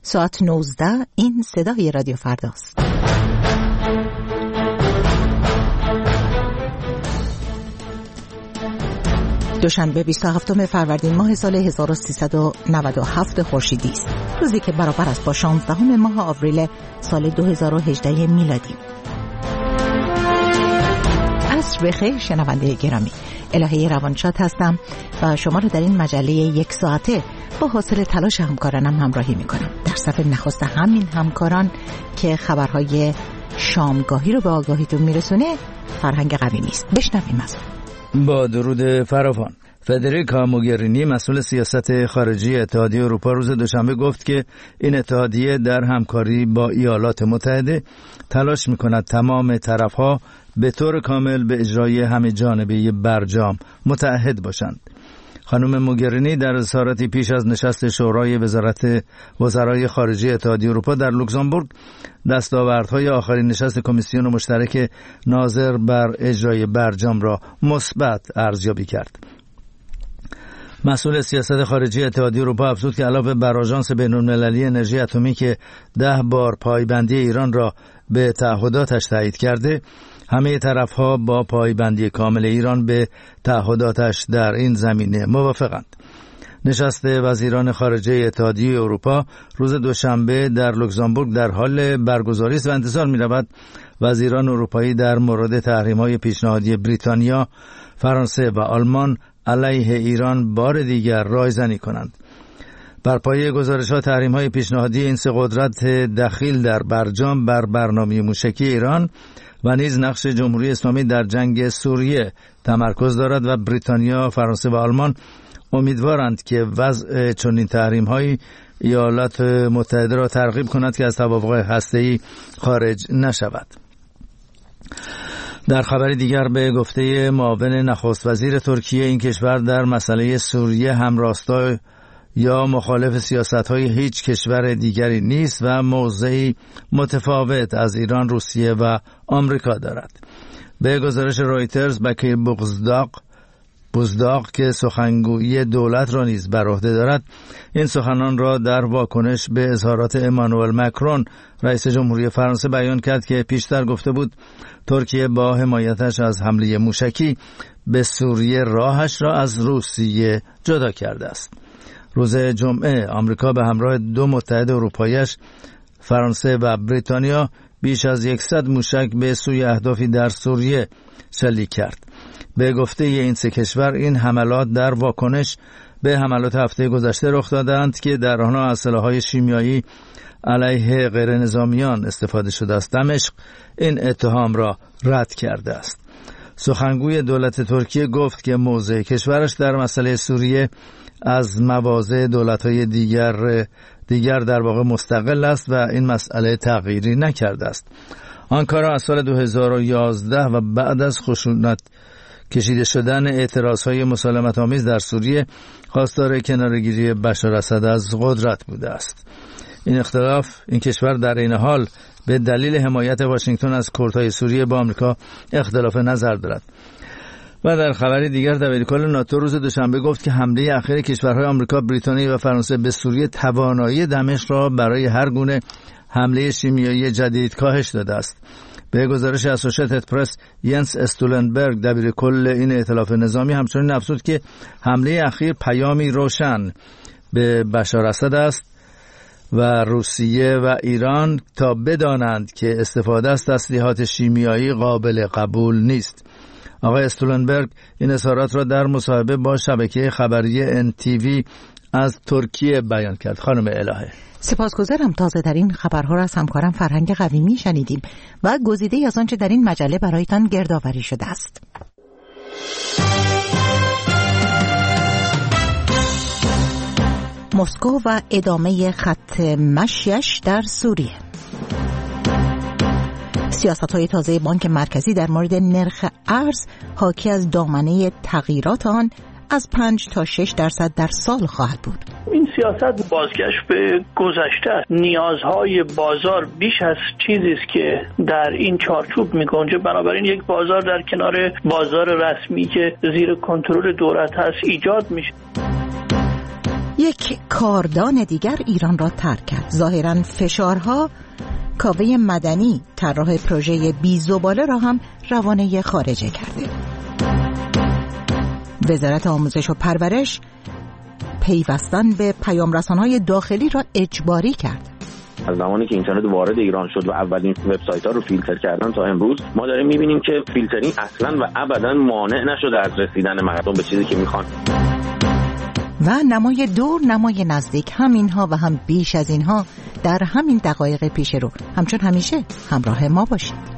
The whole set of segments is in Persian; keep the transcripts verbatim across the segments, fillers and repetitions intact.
ساعت نوزده. این صدای رادیو فرداست. دوشنبه بیست و هفتم فروردین ماه سال هزار و سیصد و نود و هفت خورشیدی است. روزی که برابر است با شانزدهم ماه آوریل سال دو هزار و هجده میلادی. عصر بخیر شنونده گرامی. الهه روانشاد هستم و شما رو در این مجله یک ساعته با حاصل تلاش همکارانم همراهی میکنم. در صف نخست همین همکاران که خبرهای شامگاهی رو به آگاهیتون میرسونه فرهنگ قویمی است. بشنویم از اون. با درود فراوان. فدریکا موگرینی مسئول سیاست خارجی اتحادیه اروپا روز دوشنبه گفت که این اتحادیه در همکاری با ایالات متحده تلاش میکند تمام طرفها به طور کامل به اجرای همه جانبه برجام متعهد باشند. خانم موگرینی در اظهاراتی پیش از نشست شورای وزارت وزرای خارجه اتحادیه اروپا در لوکزامبورگ دستاوردهای آخرین نشست کمیسیون مشترک ناظر بر اجرای برجام را مثبت ارزیابی کرد. مسئول سیاست خارجی اتحادیه اروپا افزود که علاوه بر آژانس بین‌المللی انرژی اتمی که ده بار پایبندی ایران را به تعهداتش تایید کرده، همه طرفها با پایبندی کامل ایران به تعهداتش در این زمینه موافقند. نشست وزیران خارجه اتحادیه اروپا روز دوشنبه در لوکزامبورگ در حال برگزاری است و انتظار می‌رود وزیران اروپایی در مورد تحریم‌های پیشنهادی بریتانیا، فرانسه و آلمان علیه ایران بار دیگر رایزنی کنند. بر پایه گزارش‌ها تحریم‌های پیشنهادی این سه قدرت دخیل در برجام بر برنامه موشکی ایران و نیز نقش جمهوری اسلامی در جنگ سوریه تمرکز دارد و بریتانیا، فرانسه و آلمان امیدوارند که وضع چنین تحریم‌های ایالات متحده را ترغیب کند که از توافق هسته‌ای خارج نشود. در خبری دیگر به گفته معاون نخست وزیر ترکیه، این کشور در مسئله سوریه همراستا یا مخالف سیاست‌های هیچ کشور دیگری نیست و موضعی متفاوت از ایران، روسیه و آمریکا دارد. به گزارش رویترز، بکیر بغزداق بزداق که سخنگویی دولت را نیز بر عهده دارد، این سخنان را در واکنش به اظهارات امانوئل مکرون رئیس جمهوری فرانسه بیان کرد که پیشتر گفته بود ترکیه با حمایتش از حمله موشکی به سوریه راهش را از روسیه جدا کرده است. روز جمعه آمریکا به همراه دو متحد اروپایی‌اش فرانسه و بریتانیا بیش از صد موشک به سوی اهدافی در سوریه شلیک کرد. به گفته این سه کشور این حملات در واکنش به حملات هفته گذشته رخ دادند که در آنها از سلاح‌های شیمیایی علیه غیر نظامیان استفاده شده است. دمشق این اتهام را رد کرده است. سخنگوی دولت ترکیه گفت که موضع کشورش در مسئله سوریه از مواضع دولت‌های دیگر دیگر در واقع مستقل است و این مسئله تغییری نکرده است. آنکارا از سال دو هزار و یازده و بعد از خشونت کشیده شدن اعتراضهای مسالمت آمیز در سوریه خواستار کناره‌گیری بشار اسد از قدرت بوده است. این اختلاف این کشور در این حال به دلیل حمایت واشنگتن از کردهای سوریه با آمریکا اختلاف نظر دارد. و در خبری دیگر دبیرکل ناتو روز دوشنبه گفت که حمله اخیر کشورهای آمریکا، بریتانیا و فرانسه به سوریه توانایی دمشق را برای هر گونه حمله شیمیایی جدید کاهش داده است. به گزارش اسوشییتد پرس، ینس استولنبرگ دبیرکل این ائتلاف نظامی همچنین افزود که حمله اخیر پیامی روشن به بشار اسد است و روسیه و ایران تا بدانند که استفاده از تسلیحات شیمیایی قابل قبول نیست. آقای استولنبرگ این اظهارات را در مصاحبه با شبکه خبری ان تی وی از ترکیه بیان کرد. خانم الهه، سپاسگزارم. تازه در این خبرها را از همکارم فرهنگ قویمی شنیدیم و گزیده از آنچه در این مجله برایتان گردآوری شده است. مسکو و ادامه خط مشیش در سوریه. سیاست‌های تازه بانک مرکزی در مورد نرخ ارز حاکی از دامنه تغییرات آن از پنج تا شش درصد در سال خواهد بود. این سیاست بازگشت به گذشته است. نیازهای بازار بیش از چیزی است که در این چارچوب می‌گنجه. بنابراین یک بازار در کنار بازار رسمی که زیر کنترل دولت هست ایجاد میشه. یک کاردان دیگر ایران را ترک کرد. ظاهراً فشارها کاوه مدنی طراح پروژه بیزباله را هم روانه خارجه کرده. وزارت آموزش و پرورش پیوستن به پیام‌رسان‌های داخلی را اجباری کرد. از زمانی که اینترنت وارد ایران شد و اولین وبسایت‌ها رو فیلتر کردن تا امروز ما داریم می‌بینیم که فیلترینگ اصلاً و ابداً مانع نشده از رسیدن مردم به چیزی که می‌خوان. و نمای دور نمای نزدیک، هم اینها و هم بیش از اینها در همین دقایق پیش رو. همچون همیشه همراه ما باشید.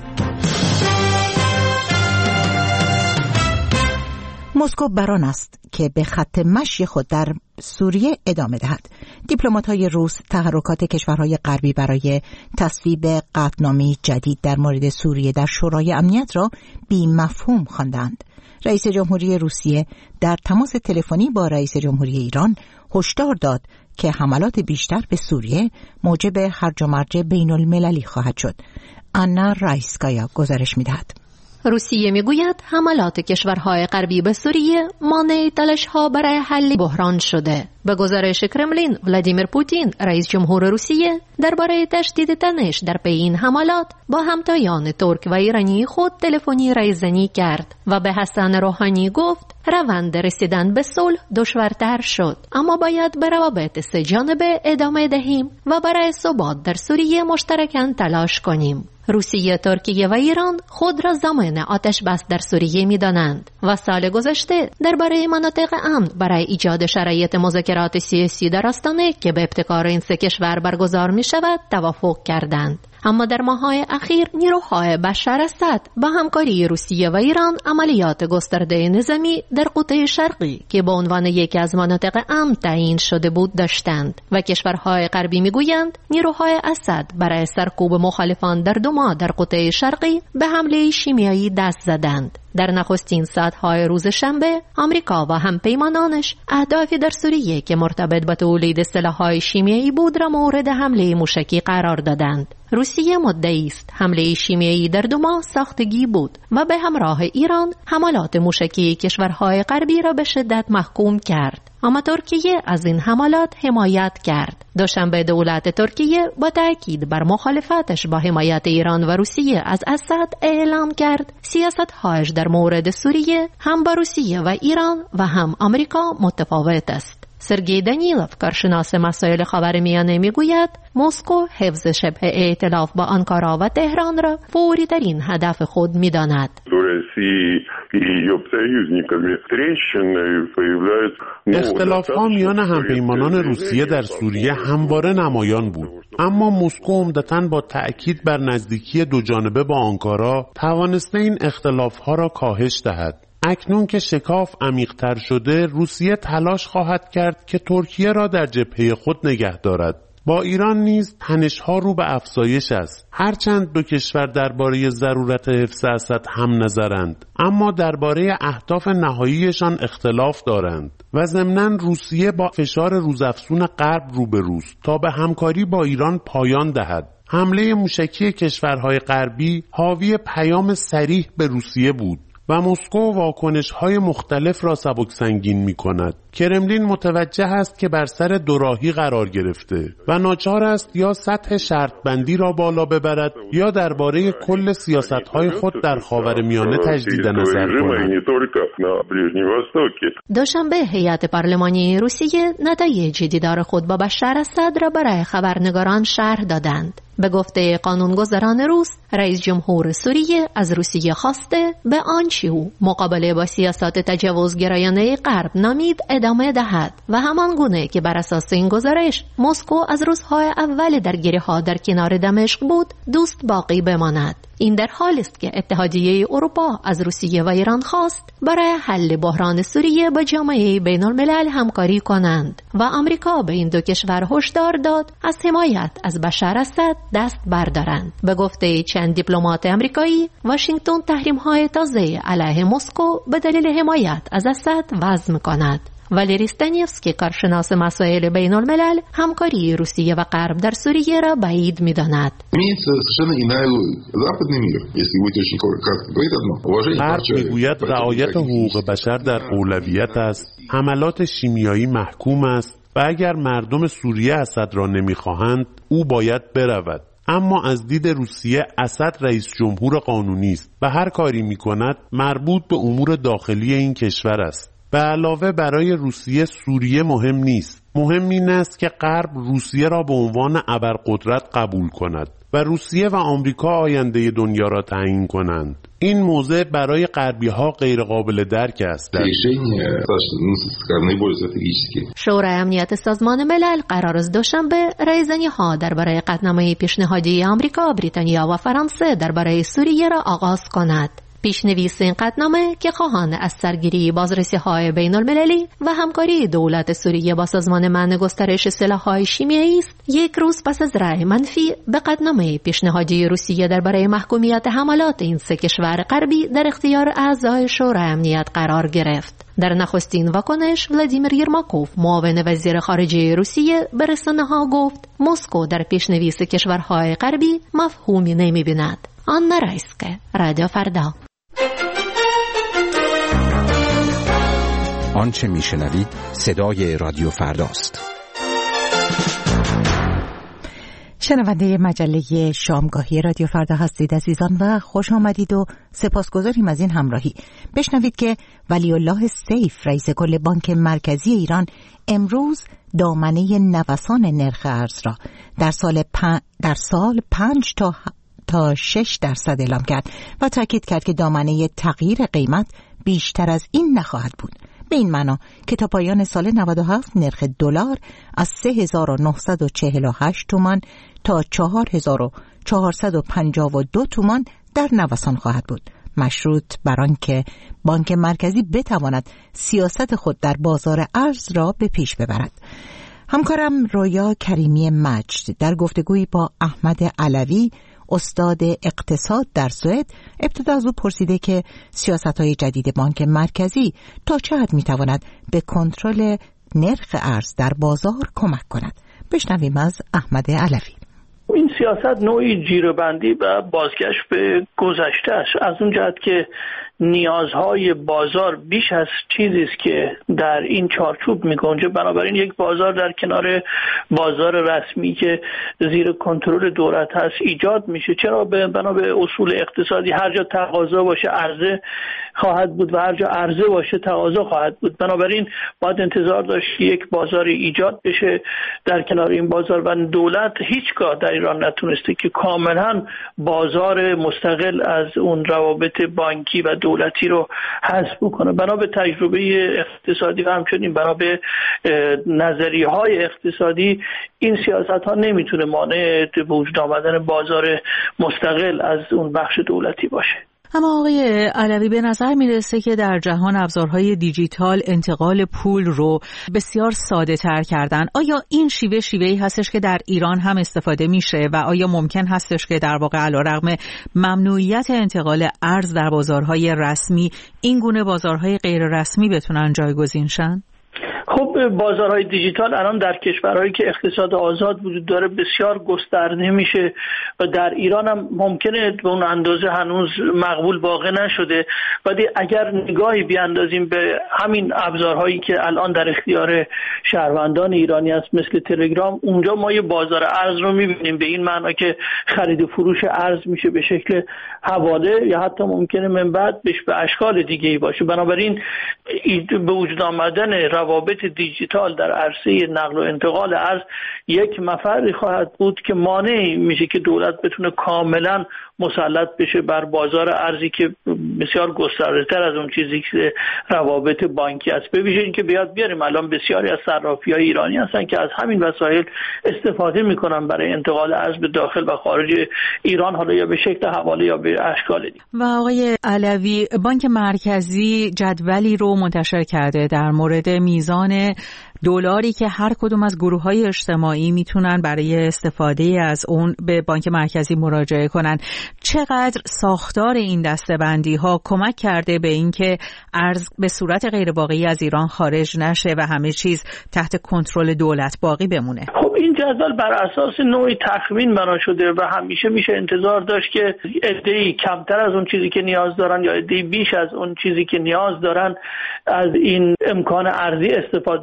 مسکو بران است که به خط مشی خود در سوریه ادامه دهد. دیپلمات‌های روس تحرکات کشورهای غربی برای تصویب قطعنامه جدید در مورد سوریه در شورای امنیت را بی مفهوم خواندند. رئیس جمهوری روسیه در تماس تلفنی با رئیس جمهوری ایران هشدار داد که حملات بیشتر به سوریه موجب هرج و مرج بین المللی خواهد شد. آنا رایسکایا گزارش می‌دهد. روسیه میگوید حملات کشورهای غربی به سوریه مانع تلاش‌ها برای حل بحران شده. به گزارش کرملین، ولادیمیر پوتین، رئیس جمهور روسیه، درباره تشدید تنش در پی این حملات با همتایان ترک و ایرانی خود تلفنی رایزنی کرد و به حسن روحانی گفت روند رسیدن به صلح دشوارتر شد، اما باید به روابط سه جانبه ادامه دهیم و برای ثبات در سوریه مشترکاً تلاش کنیم. روسیه، ترکیه و ایران خود را ضامن آتش بس در سوریه می دانند و سال گذشته درباره مناطق امن برای ایجاد شرایط مذاکرات سیاسی در آستانه که به ابتکار این سه کشور برگزار می شود توافق کردند. اما در ماه‌های اخیر نیروهای بشار اسد با همکاری روسیه و ایران عملیات گسترده نظامی در قطب شرقی که به عنوان یکی از مناطق امن تعیین شده بود داشتند و کشورهای غربی میگویند نیروهای اسد برای سرکوب مخالفان در دوما در قطب شرقی به حمله شیمیایی دست زدند. در نخستین ساعت‌های روز شنبه آمریکا و همپیمانانش اهدافی در سوریه که مرتبط با تولید سلاح‌های شیمیایی بود را مورد حمله موشکی قرار دادند. روسیه مدعی است حمله شیمیایی در دوما ساختگی بود و به همراه ایران حملات موشکی کشورهای غربی را به شدت محکوم کرد. اما ترکیه از این حملات حمایت کرد. دوشنبه دولت ترکیه با تأکید بر مخالفتش با حمایت ایران و روسیه از اسد اعلام کرد سیاست‌هایش در مورد سوریه هم با روسیه و ایران و هم آمریکا متفاوت است. سرگئی دانیلوف، کارشناس مسائل خاورمیانه، میگوید مسکو حفظ شبه ائتلاف با آنکارا و تهران را فوری ترین هدف خود می‌داند. اختلاف‌ها میان همپیمانان روسیه در سوریه همواره نمایان بود، اما مسکو عمدتاً با تأکید بر نزدیکی دوجانبه با آنکارا توانسته این اختلاف‌ها را کاهش دهد. اکنون که شکاف عمیق‌تر شده، روسیه تلاش خواهد کرد که ترکیه را در جبهه خود نگه دارد. با ایران نیز تنش‌ها رو به افزایش است. هرچند دو کشور درباره ضرورت حفظ اسد هم نظرند، اما درباره اهداف نهاییشان اختلاف دارند و ضمناً روسیه با فشار روزافزون غرب روبروست تا به همکاری با ایران پایان دهد. حمله موشکی کشورهای غربی حاوی پیام صریح به روسیه بود و مسکو واکنش‌های مختلف را سبک سنگین می‌کند. کرملین متوجه است که بر سر دوراهی قرار گرفته و ناچار است یا سطح شرط بندی را بالا ببرد یا درباره کل سیاست‌های خود در خاورمیانه تجدید نظر کند. دوشنبه هیئت پارلمانی روسیه نتایج دیدار خود با بشار اسد را برای خبرنگاران شرح دادند. به گفته قانونگذاران روس، رئیس جمهور سوریه از روسیه خواسته به آنچه او مقابله با سیاست تجاوزگرایانه غرب نامید ادامه دهد و همان گونه که بر اساس این گزارش مسکو از روزهای اول درگیری‌ها در کنار دمشق بود دوست باقی بماند. این در حالی است که اتحادیه اروپا از روسیه و ایران خواست برای حل بحران سوریه با جامعه بین الملل همکاری کنند و آمریکا به این دو کشور هشدار داد از حمایت از بشار اسد دست بردارند. به گفته چند دیپلمات آمریکایی، واشنگتن تحریم‌های تازه علیه مسکو به دلیل حمایت از اسد وضع می‌کند. والری استانیفسکی، کارشناس مسائل بین الملل، همکاری روسیه و غرب در سوریه را بعید می‌داند. غرب میگوید رعایت حقوق بشر در اولویت است، حملات شیمیایی محکوم است و اگر مردم سوریه اسد را نمیخواهند او باید برود. اما از دید روسیه اسد رئیس جمهور قانونی است و هر کاری میکند مربوط به امور داخلی این کشور است. به علاوه برای روسیه سوریه مهم نیست. مهم این است که غرب روسیه را به عنوان ابرقدرت قبول کند و روسیه و آمریکا آینده دنیا را تعیین کنند. این موضع برای غربی‌ها غیر قابل درک است. شورای امنیت سازمان ملل قرار است دوشنبه رایزنی‌ها درباره قطعنامه پیشنهادی آمریکا، بریتانیا و فرانسه درباره سوریه را آغاز کند. پیشنویس این قطعنامه که خواهان از سرگیری بازرسی‌های بین‌المللی و همکاری دولت سوریه با سازمان منع گسترش سلاح‌های شیمیایی است، یک روز پس از رأی منفی به قطعنامه پیشنهادی روسیه درباره محکومیت حملات این سه کشور غربی در اختیار اعضای شورای امنیت قرار گرفت. در نخستین واکنش ولادیمیر یرماکوف، معاون وزیر خارجه روسیه، به رسانه‌ها گفت مسکو در پیشنویس کشورهای غربی مفهومی نمی‌بیند. آنا رایسکه، رادیو فردا. آنچه میشنوید صدای رادیو فرداست. شنونده مجله شامگاهی رادیو فردا هستید عزیزان و خوش آمدید و سپاسگزاریم از این همراهی. بشنوید که ولی الله سیف، رئیس کل بانک مرکزی ایران، امروز دامنه نوسان نرخ ارز را در سال پن... در سال پنج تا تا شش درصد اعلام کرد و تاکید کرد که دامنه تغییر قیمت بیشتر از این نخواهد بود. به این معنا که تا پایان سال نود و هفت نرخ دلار از سه هزار و نهصد و چهل و هشت تومان تا چهار هزار و چهارصد و پنجاه و دو تومان در نوسان خواهد بود، مشروط بر آنکه بانک مرکزی بتواند سیاست خود در بازار ارز را به پیش ببرد. همکارم رویا کریمی مجد در گفتگویی با احمد علوی، استاد اقتصاد در سوئد، ابتدا از او پرسیده که سیاست‌های جدید بانک مرکزی تا چه حد می‌تواند به کنترل نرخ ارز در بازار کمک کند. بشنویم از احمد علوی. این سیاست نوعی جیره‌بندی و بازگشت به گذشته است، از اون جهت که نیازهای بازار بیش از چیزی است که در این چارچوب می‌گنجه. بنابراین یک بازار در کنار بازار رسمی که زیر کنترل دولت هست ایجاد میشه. چرا؟ به بنا به اصول اقتصادی هر جا تقاضا باشه عرضه خواهد بود و هر جا عرضه باشه تقاضا خواهد بود. بنابراین باید انتظار داشت یک بازاری ایجاد بشه در کنار این بازار و دولت هیچگاه در ایران نتونسته که کاملا بازار مستقل از اون روابط بانکی و دولتی رو حذف بکنه. بنا به تجربه اقتصادی و همچنین بنا به نظریه‌های اقتصادی این سیاست‌ها نمیتونه مانع به وجود آمدن بازار مستقل از اون بخش دولتی باشه. اما آقای علوی، به نظر میرسه که در جهان ابزارهای دیجیتال انتقال پول رو بسیار ساده تر کردن. آیا این شیوه شیوهی هستش که در ایران هم استفاده میشه و آیا ممکن هستش که در واقع علیرغم ممنوعیت انتقال ارز در بازارهای رسمی، این گونه بازارهای غیر رسمی بتونن جایگزین شن؟ خب بازارهای دیجیتال الان در کشورهایی که اقتصاد آزاد وجود داره بسیار گسترده میشه و در ایران هم ممکنه به اون اندازه هنوز مقبول واقع نشده. ولی اگر نگاهی بیاندازیم به همین ابزارهایی که الان در اختیار شهروندان ایرانی است مثل تلگرام، اونجا ما یه بازار ارز رو میبینیم، به این معنا که خرید و فروش ارز میشه به شکل حواله یا حتی ممکنه من بعد بهش به اشکال دیگه‌ای باشه. بنابراین به وجود آمدن روابط دیجیتال در عرصه نقل و انتقال ارز یک مفری خواهد بود که مانع میشه که دولت بتونه کاملا مسلط بشه بر بازار ارزی که بسیار گسترده‌تر از اون چیزی که روابط بانکی است. به ویژه اینکه بیاد بیاریم الان بسیاری از صرافی‌های ایرانی هستن که از همین وسایل استفاده میکنن برای انتقال ارز به داخل و خارج ایران، حالا یا به شکل حواله یا به اشکال دیگه. و آقای علوی، بانک مرکزی جدولی رو منتشر کرده در مورد میزان دلاری که هر کدوم از گروه‌های اجتماعی میتونن برای استفاده از اون به بانک مرکزی مراجعه کنن. چقدر ساختار این دسته‌بندی‌ها کمک کرده به اینکه ارز به صورت غیر واقعی از ایران خارج نشه و همه چیز تحت کنترل دولت باقی بمونه؟ خب این جدول بر اساس نوعی تخمین بنا شده و همیشه میشه انتظار داشت که عده‌ای کمتر از اون چیزی که نیاز دارن یا عده‌ای بیش از اون چیزی که نیاز دارن از این امکان ارزی استفاده کنن و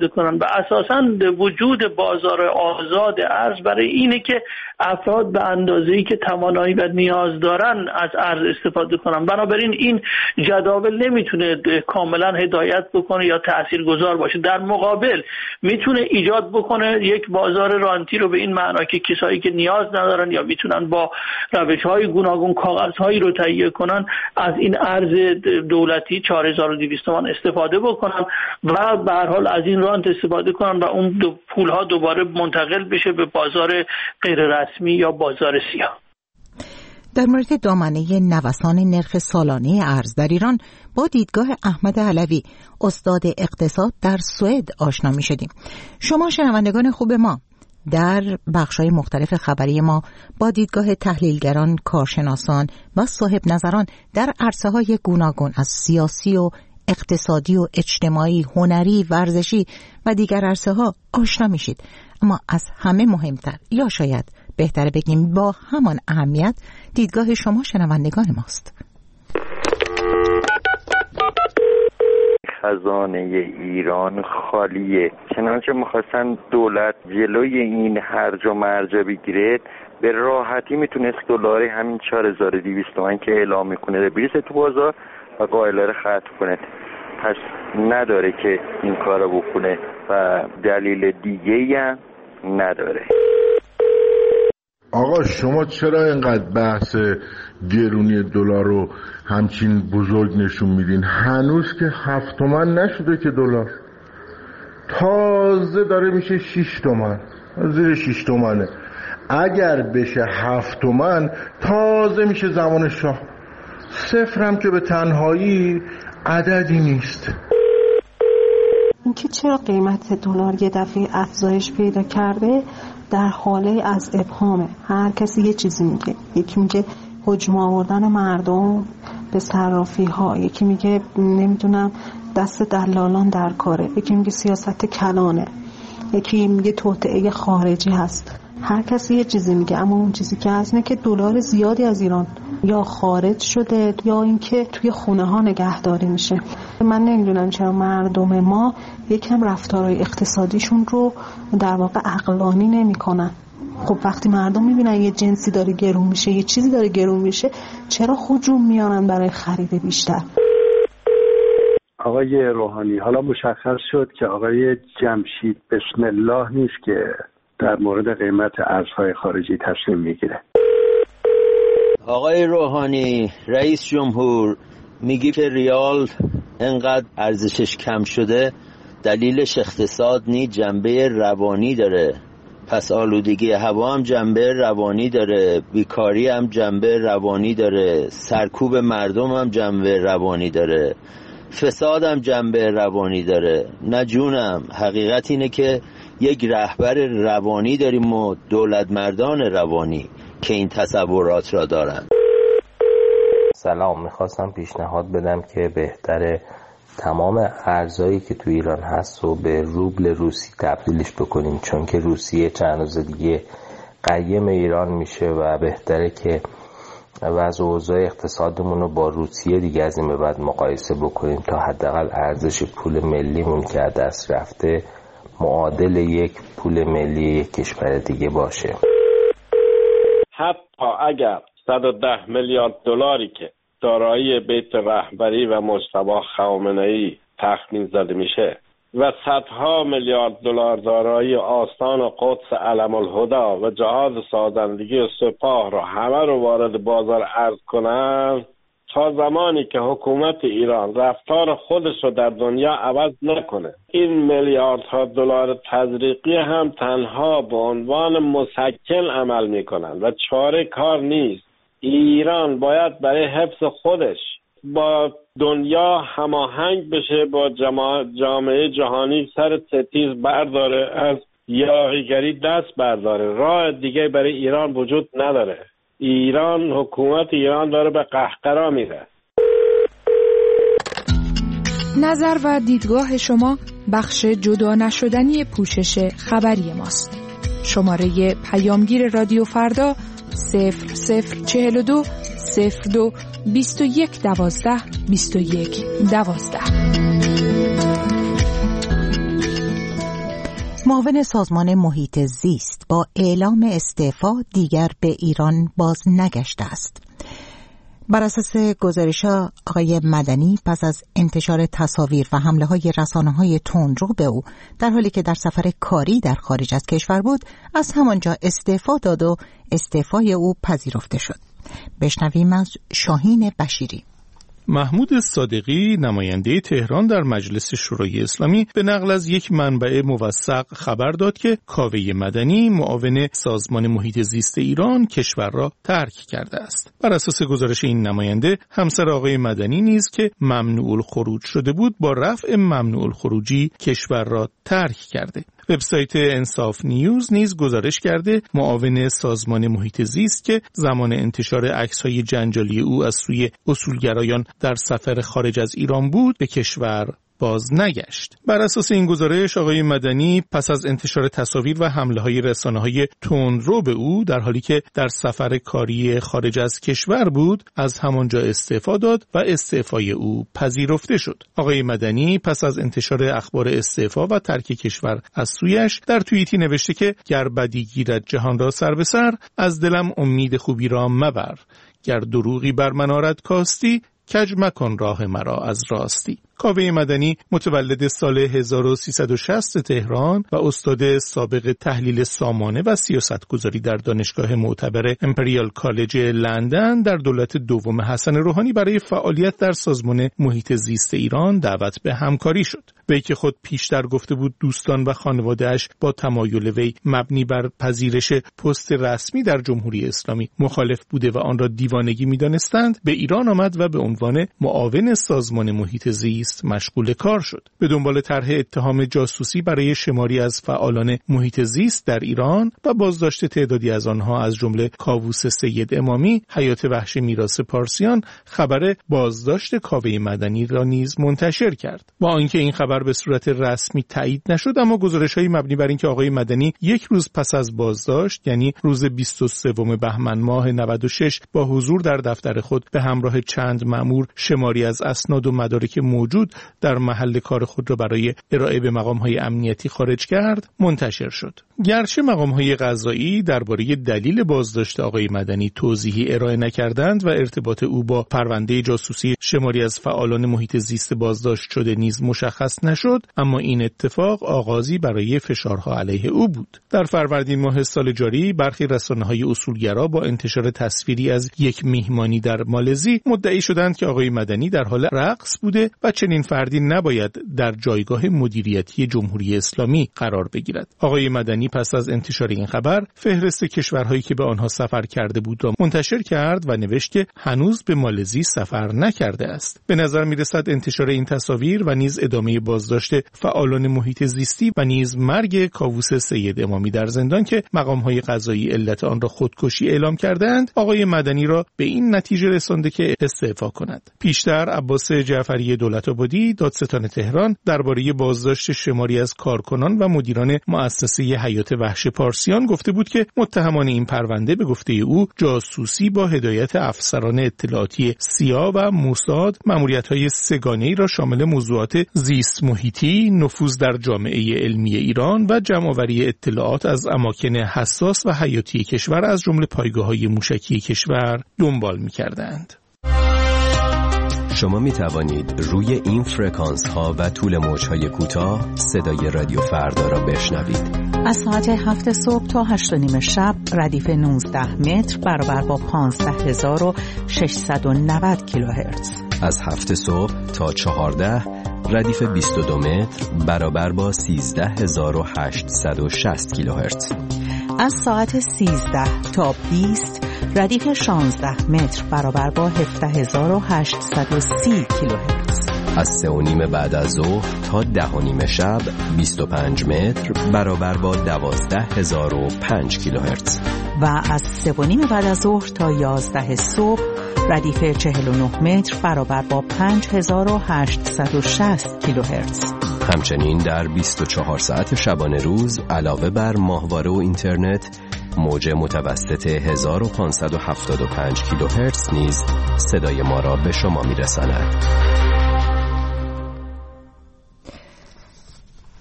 اساساً وجود بازار آزاد ارز برای اینه که افراد به اندازه‌ای که توانایی و نیاز دارن از ارز استفاده کنن. بنابراین این جداول نمیتونه کاملا هدایت بکنه یا تاثیرگذار باشه. در مقابل میتونه ایجاد بکنه یک بازار رانتی رو به این معنا که کسایی که نیاز ندارن یا میتونن با روش‌های گوناگون کاغذهایی رو تهیه کنن از این ارز دولتی چهار هزار و دویست تومان استفاده بکنن و به هر حال از این رانت استفاده کنن و اون دو پولها دوباره منتقل بشه به بازار غیر رسمی یا بازار سیاه. در مورد دامنه نوسان نرخ سالانه ارز در ایران با دیدگاه احمد علوی استاد اقتصاد در سوئد آشنا می شدیم. شما شنوندگان خوب ما در بخش‌های مختلف خبری ما با دیدگاه تحلیلگران، کارشناسان و صاحب نظران در عرصه‌های گوناگون از سیاسی و اقتصادی و اجتماعی، هنری، ورزشی و دیگر عرصه‌ها آشنا میشید. اما از همه مهمتر یا شاید بهتره بگیم با همان اهمیت دیدگاه شما شنوندگان ماست. خزانه ایران خالیه، چنانچه میخواستن دولت جلوی این هرج و مرج بگیره به راحتی میتونست دلاری همین چهار هزار و دویست تومان که اعلام میکنه بریزه تو بازار و قائلا رو ختم کنه. پس نداره که این کارو بکنه و دلیل دیگه‌ای هم نداره. آقا شما چرا اینقدر بحث گرونی دلار رو همچین بزرگ نشون میدین؟ هنوز که هفت تومن نشده که دلار، تازه داره میشه شش تومن، زیر شش تومنه. اگر بشه هفت تومن تازه میشه زمان شاه. صفرم که به تنهایی عددی نیست. اینکه چرا قیمت دلار یه دفعه افزایش پیدا کرده در حاله از ابهامه. هر کسی یه چیزی میگه. یکی میگه حجم آوردن مردم به صرافی ها، یکی میگه نمیدونم دست دلالان در کاره، یکی میگه سیاست کلانه، یکی میگه توطئه خارجی هست. هر کسی یه چیزی میگه، اما اون چیزی که هست نه که دلار زیادی از ایران یا خارج شده یا اینکه توی خونه ها نگهداری میشه. من نمیدونم چرا مردم ما یکم رفتارهای اقتصادیشون رو در واقع عقلانی نمیکنن. خب وقتی مردم میبینن یه جنسی داره گرون میشه، یه چیزی داره گرون میشه، چرا هجوم میانن برای خرید بیشتر؟ آقای روحانی، حالا مشخص شد که آقای جمشید بسم الله نیست که در مورد قیمت ارزهای خارجی تصمیم میگیره. آقای روحانی، رئیس جمهور میگی که ریال انقدر ارزشش کم شده دلیلش اقتصاد نی، جنبه روانی داره. پس آلودگی هوا هم جنبه روانی داره، بیکاری هم جنبه روانی داره، سرکوب مردم هم جنبه روانی داره، فساد هم جنبه روانی داره. نه جونم، حقیقت اینه که یک رهبر روانی داریم و دولت مردان روانی که این تصورات را دارن. سلام، میخواستم پیشنهاد بدم که بهتره تمام ارزایی که تو ایران هست و به روبل روسی تبدیلش بکنیم، چون که روسیه چند روز دیگه قیم ایران میشه و بهتره که وضع و اوضاع اقتصادمون رو با روسیه دیگه از این به بعد مقایسه بکنیم تا حداقل ارزش پول ملیمون که از دست رفته معادل یک پول ملی یک کشور دیگه باشه. حتی اگر صد و ده میلیارد دلاری که دارایی بیت رهبری و مجتبی خامنه‌ای تخمین زده میشه و صدها میلیارد دلار دارایی آستان و قدس علم الهدا و جهاز سازندگی و سپاه رو همه رو وارد بازار ارز کنن، تا زمانی که حکومت ایران رفتار خودش رو در دنیا عوض نکنه، این میلیاردها دلار تزریقی هم تنها به عنوان مسکن عمل میکنن و چاره کار نیست. ایران باید برای حفظ خودش با دنیا هماهنگ بشه، با جامعه جهانی سر ستیز برداره، از یاغیگری دست برداره. راه دیگه برای ایران وجود نداره. ایران، حکومت ایران داره به قهقرا میره. نظر و دیدگاه شما بخش جدا نشدنی پوشش خبری ماست. شماره پیامگیر رادیو فردا صفر صفر چهل و دو صفر دو بیست و یک دوازده بیست و یک دوازده. معاون سازمان محیط زیست با اعلام استعفا دیگر به ایران باز نگشته است. بر اساس گزارش‌ها آقای مدنی پس از انتشار تصاویر و حمله‌های رسانه‌های تندرو به او در حالی که در سفر کاری در خارج از کشور بود از همانجا استعفا داد و استعفای او پذیرفته شد. بشنویم از شاهین بشیری. محمود صادقی نماینده تهران در مجلس شورای اسلامی به نقل از یک منبع موثق خبر داد که کاوه مدنی معاون سازمان محیط زیست ایران کشور را ترک کرده است. بر اساس گزارش این نماینده همسر آقای مدنی نیز که ممنوع الخروج شده بود با رفع ممنوع الخروجی کشور را ترک کرده. وبسایت انصاف نیوز نیز گزارش کرده معاون سازمان محیط زیست که زمان انتشار عکس‌های جنجالی او از سوی اصولگرایان در سفر خارج از ایران بود به کشور باز نگشت. بر اساس این گزارش آقای مدنی پس از انتشار تصاویر و حمله‌های رسانه‌های تندرو به او در حالی که در سفر کاری خارج از کشور بود از همانجا استعفا داد و استعفای او پذیرفته شد. آقای مدنی پس از انتشار اخبار استعفا و ترک کشور از سویش در توییتی نوشته که گر بدی گیرد جهان را سر به سر، از دلم امید خوبی را مبر، گر دروغی بر من آرد کاستی، کج مکن راه مرا از راستی. کاوه مدنی متولد سال هزار و سیصد و شصت تهران و استاد سابق تحلیل سامانه و سیاستگذاری در دانشگاه معتبر امپریال کالج لندن در دولت دوم حسن روحانی برای فعالیت در سازمان محیط زیست ایران دعوت به همکاری شد. وی که خود پیشتر گفته بود دوستان و خانواده‌اش با تمایل وی مبنی بر پذیرش پست رسمی در جمهوری اسلامی مخالف بوده و آن را دیوانگی می‌دانستند، به ایران آمد و به عنوان معاون سازمان محیط زیست مشغول کار شد. به دنبال طرح اتهام جاسوسی برای شماری از فعالان محیط زیست در ایران و بازداشت تعدادی از آنها از جمله کاووس سید امامی، حیات وحش میراث پارسیان، خبر بازداشت کاوه مدنی را نیز منتشر کرد. با آنکه این خبر به صورت رسمی تایید نشد، اما گزارش‌های مبنی بر اینکه آقای مدنی یک روز پس از بازداشت یعنی روز بیست و سوم بهمن ماه نود و شش با حضور در دفتر خود به همراه چند مأمور شماری از اسناد و مدارک موجود در محل کار خود را برای ارائه به مقام‌های امنیتی خارج کرد منتشر شد. گرچه مقام‌های قضایی درباره دلیل بازداشت آقای مدنی توضیحی ارائه نکردند و ارتباط او با پرونده جاسوسی شماری از فعالان محیط زیست بازداشت شده نیز مشخص نشد، اما این اتفاق آغازی برای فشارها علیه او بود. در فروردین ماه سال جاری برخی رسانه‌های اصولگرا با انتشار تصویری از یک میهمانی در مالزی مدعی شدند که آقای مدنی در حال رقص بوده و چنین فردی نباید در جایگاه مدیریتی جمهوری اسلامی قرار بگیرد. آقای مدنی پس از انتشار این خبر فهرست کشورهایی که به آنها سفر کرده بود را منتشر کرد و نوشت که هنوز به مالزی سفر نکرده است. به نظر می‌رسد انتشار این تصاویر و نیز ادامه بازداشت فعالان محیط زیستی و نیز مرگ کاووس سید امامی در زندان که مقام‌های قضایی علت آن را خودکشی اعلام کردند، آقای مدنی را به این نتیجه رسانده که استعفا کند. پیشتر عباس جعفری دولت‌آبادی دادستان تهران درباره بازداشت شماری از کارکنان و مدیران مؤسسه حیات وحش پارسیان گفته بود که متهمان این پرونده به گفته او جاسوسی با هدایت افسران اطلاعاتی سیا و موساد مأموریت‌های سه‌گانه‌ای را شامل موضوعات زیست محیطی، نفوذ در جامعه علمی ایران و جمع‌آوری اطلاعات از اماکن حساس و حیاتی کشور از جمله پایگاه‌های موشکی کشور دنبال می‌کردند. شما می توانید روی این فرکانس ها و طول موج های کوتاه صدای رادیو فردا را بشنوید. از ساعت هفت صبح تا هشت و نیم شب ردیف نوزده متر برابر با پانزده هزار و ششصد و نود کیلوهرتز. از هفت صبح تا چهارده ردیف بیست و دو متر برابر با سیزده هزار و هشتصد و شصت کیلوهرتز. از ساعت سیزده تا بیست ردیف شانزده متر برابر با هفده هزار و هشتصد و سی کیلوهرتز. از سه و نیم بعد از ظهر تا ده و نیم شب بیست و پنج متر برابر با دوازده هزار و پنج کیلوهرتز. و از سه و نیم بعد از ظهر تا یازده صبح ردیف چهل و نه متر برابر با پنج هزار و هشتصد و شصت کیلوهرتز. همچنین در بیست و چهار ساعت شبانه روز علاوه بر ماهواره و اینترنت موج متوسط هزار و پانصد و هفتاد و پنج کیلوهرتز نیز صدای ما را به شما می‌رساند.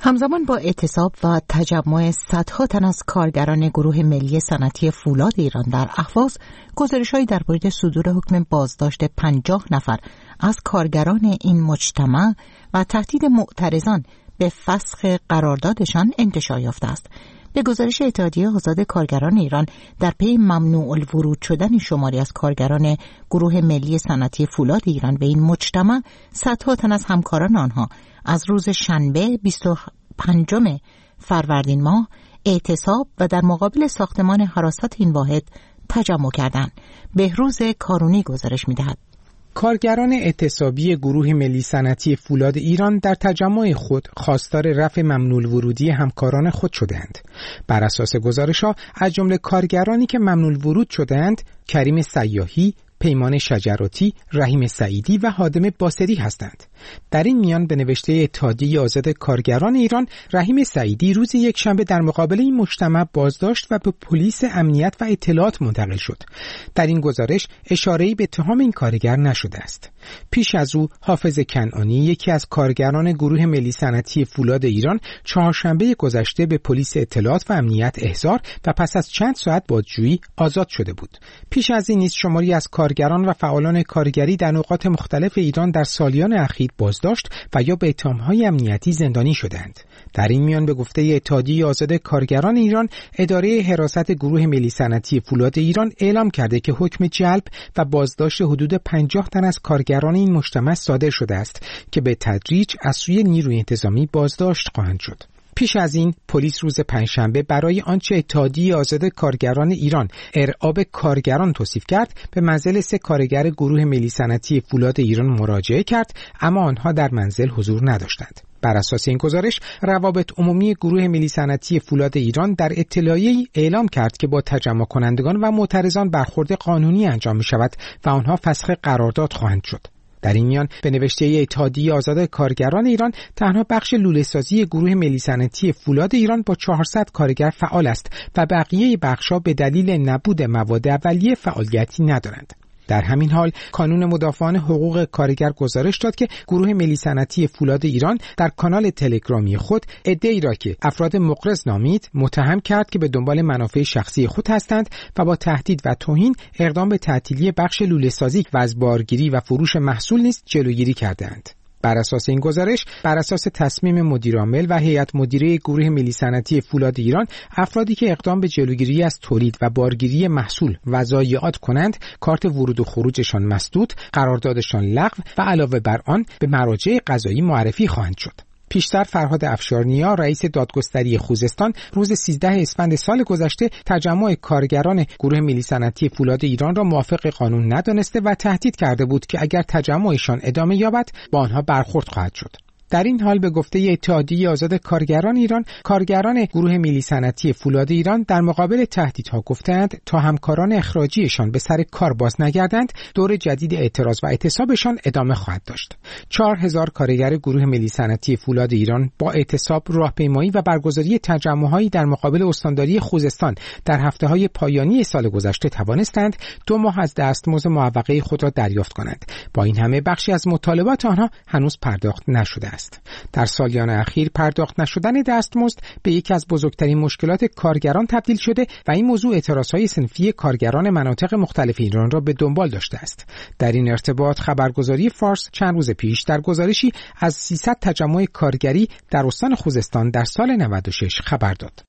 همزمان با اعتصاب و تجمع صدها تن از کارگران گروه ملی صنعتی فولاد ایران در اهواز، گزارش‌هایی در مورد صدور حکم بازداشت پنجاه نفر از کارگران این مجتمع و تهدید معترضان به فسخ قراردادشان انتشار یافته است. به گزارش اتحادیه آزاد کارگران ایران، در پی ممنوع الورود شدن شماری از کارگران گروه ملی صنعتی فولاد ایران به این مجتمع، صدها تن از همکاران آنها از روز شنبه بیست و پنجم فروردین ماه اعتصاب و در مقابل ساختمان حراست این واحد تجمع کردند. بهروز کارونی گزارش می‌دهد. کارگران اعتصابی گروه ملی صنعتی فولاد ایران در تجمع خود خواستار رفع ممنوع الورودی همکاران خود شدند. بر اساس گزارش‌ها از جمله کارگرانی که ممنوع الورود شدند، کریم سیاحی، پیمان شجراتی، رحیم سعیدی و حادم باسری هستند. در این میان به نوشته اتحادیه آزاد کارگران ایران، رحیم سعیدی روز یکشنبه در مقابل این مجتمع بازداشت و به پلیس امنیت و اطلاعات منتقل شد. در این گزارش اشاره‌ای به اتهام این کارگر نشده است. پیش از او حافظ کنعانی، یکی از کارگران گروه ملی صنعتی فولاد ایران، چهارشنبه گذشته به پلیس اطلاعات و امنیت احضار و پس از چند ساعت بازجویی آزاد شده بود. پیش از این نیز شماری از کارگران و فعالان کارگری در نقاط مختلف ایران در سالیان اخیر بازداشت و یا به اتهام‌های امنیتی زندانی شدند. در این میان به گفته اتحادیه آزاد کارگران ایران، اداره حراست گروه ملی صنعتی فولاد ایران اعلام کرده که حکم جلب و بازداشت حدود پنجاه تن از کارگران این مجتمع صادر شده است که به تدریج از سوی نیروی انتظامی بازداشت خواهند شد. پیش از این پلیس روز پنجشنبه برای آنچه اتحادیه آزاد کارگران ایران ارعاب کارگران توصیف کرد، به منزل سه کارگر گروه ملی صنعتی فولاد ایران مراجعه کرد، اما آنها در منزل حضور نداشتند. بر اساس این گزارش، روابط عمومی گروه ملی صنعتی فولاد ایران در اطلاعیه‌ای اعلام کرد که با تجمع کنندگان و معترضان برخورد قانونی انجام می شود و آنها فسخ قرارداد خواهند شد. در این میان به نوشته اتحادیه آزاد کارگران ایران، تنها بخش لوله‌سازی گروه ملی صنعتی فولاد ایران با چهارصد کارگر فعال است و بقیه بخش‌ها به دلیل نبود مواد اولیه فعالیتی ندارند. در همین حال کانون مدافعان حقوق کارگر گزارش داد که گروه ملی صنعتی فولاد ایران در کانال تلگرامی خود عده‌ای را که افراد مقرض نامید متهم کرد که به دنبال منافع شخصی خود هستند و با تهدید و توهین اقدام به تعطیلی بخش لوله‌سازی و از بارگیری و فروش محصول نیز جلوگیری کردند. بر اساس این گزارش، بر اساس تصمیم مدیرعامل و هیئت مدیره گروه ملی صنعتی فولاد ایران، افرادی که اقدام به جلوگیری از تولید و بارگیری محصول و ضایعات کنند، کارت ورود و خروجشان مسدود، قراردادشان لغو و علاوه بر آن به مراجع قضایی معرفی خواهند شد. پیشتر فرهاد افشارنیا، رئیس دادگستری خوزستان، روز سیزدهم اسفند سال گذشته تجمع کارگران گروه ملی صنعتی فولاد ایران را موافق قانون ندانسته و تهدید کرده بود که اگر تجمعشان ادامه یابد با آنها برخورد خواهد شد. در این حال به گفته اتحادیه آزاد کارگران ایران، کارگران گروه ملی صنعتی فولاد ایران در مقابل تهدیدها گفتند تا همکاران اخراجیشان به سر کار باز نگردند، دور جدید اعتراض و اعتصابشان ادامه خواهد داشت. چهار هزار کارگر گروه ملی صنعتی فولاد ایران با اعتصاب، راهپیمایی و برگزاری تجمع‌هایی در مقابل استانداری خوزستان در هفته‌های پایانی سال گذشته توانستند دو ماه از دستمزد معوقه خود را دریافت کنند. با این همه بخشی از مطالبات آنها هنوز پرداخت نشده است. در سالیان اخیر پرداخت نشدن دستمزد به یکی از بزرگترین مشکلات کارگران تبدیل شده و این موضوع اعتراضهای صنفی کارگران مناطق مختلف ایران را به دنبال داشته است. در این ارتباط خبرگزاری فارس چند روز پیش در گزارشی از سیصد تجمع کارگری در استان خوزستان در سال نود و شش خبر داد.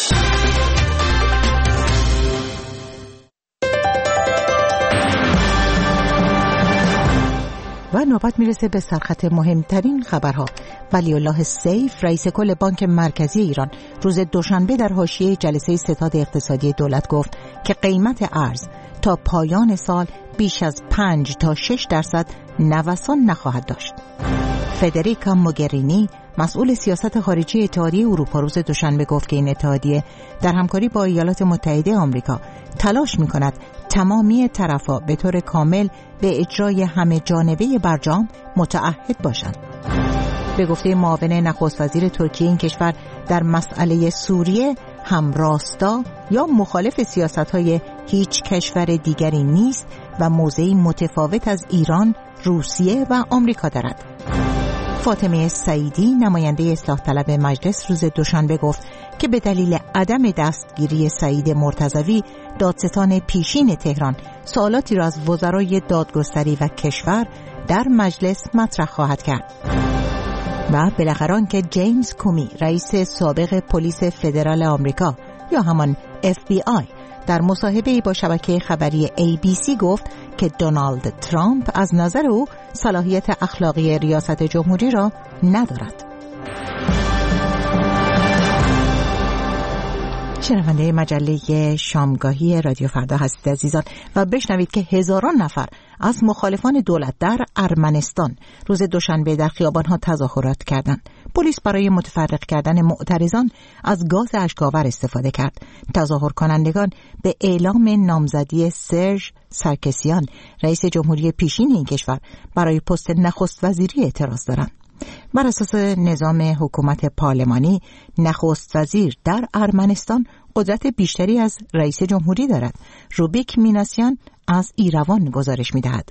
و نوبت میرسه به سرخط مهمترین خبرها. ولی الله سیف، رئیس کل بانک مرکزی ایران، روز دوشنبه در حاشیه جلسه ستاد اقتصادی دولت گفت که قیمت ارز تا پایان سال بیش از پنج تا شش درصد نوسان نخواهد داشت. فدریکا موگرینی، مسئول سیاست خارجی اتحادیه اروپا، روز دوشنبه گفت که این اتحادیه در همکاری با ایالات متحده آمریکا تلاش می‌کند تمامی طرفا به طور کامل به اجرای همه جانبه برجام متعهد باشند. به گفته معاون نخست وزیر ترکیه، این کشور در مسئله سوریه هم راستا یا مخالف سیاست‌های هیچ کشور دیگری نیست و موضعی متفاوت از ایران، روسیه و آمریکا دارد. فاطمه سعیدی نماینده اصلاح طلب مجلس روز دوشنبه گفت که به دلیل عدم دستگیری سعید مرتضوی دادستان پیشین تهران سوالاتی را از وزرای دادگستری و کشور در مجلس مطرح خواهد کرد. و بالاخره آنکه جیمز کومی رئیس سابق پلیس فدرال آمریکا یا همان اف بی آی در مصاحبه‌ای با شبکه خبری ای بی سی گفت که دونالد ترامپ از نظر او صلاحیت اخلاقی ریاست جمهوری را ندارد. شنونده مجله شامگاهی رادیو فردا هستید عزیزان و بشنوید که هزاران نفر از مخالفان دولت در ارمنستان روز دوشنبه در خیابان‌ها تظاهرات کردند. پلیس برای متفرق کردن معترضان از گاز اشک‌آور استفاده کرد. تظاهر کنندگان به اعلام نامزدی سرژ سرکسیان رئیس جمهوری پیشین این کشور برای پست نخست وزیری اعتراض دارند. بر اساس نظام حکومت پارلمانی نخست وزیر در ارمنستان قدرت بیشتری از رئیس جمهوری دارد. روبیک میناسیان از ایروان گزارش می‌دهد.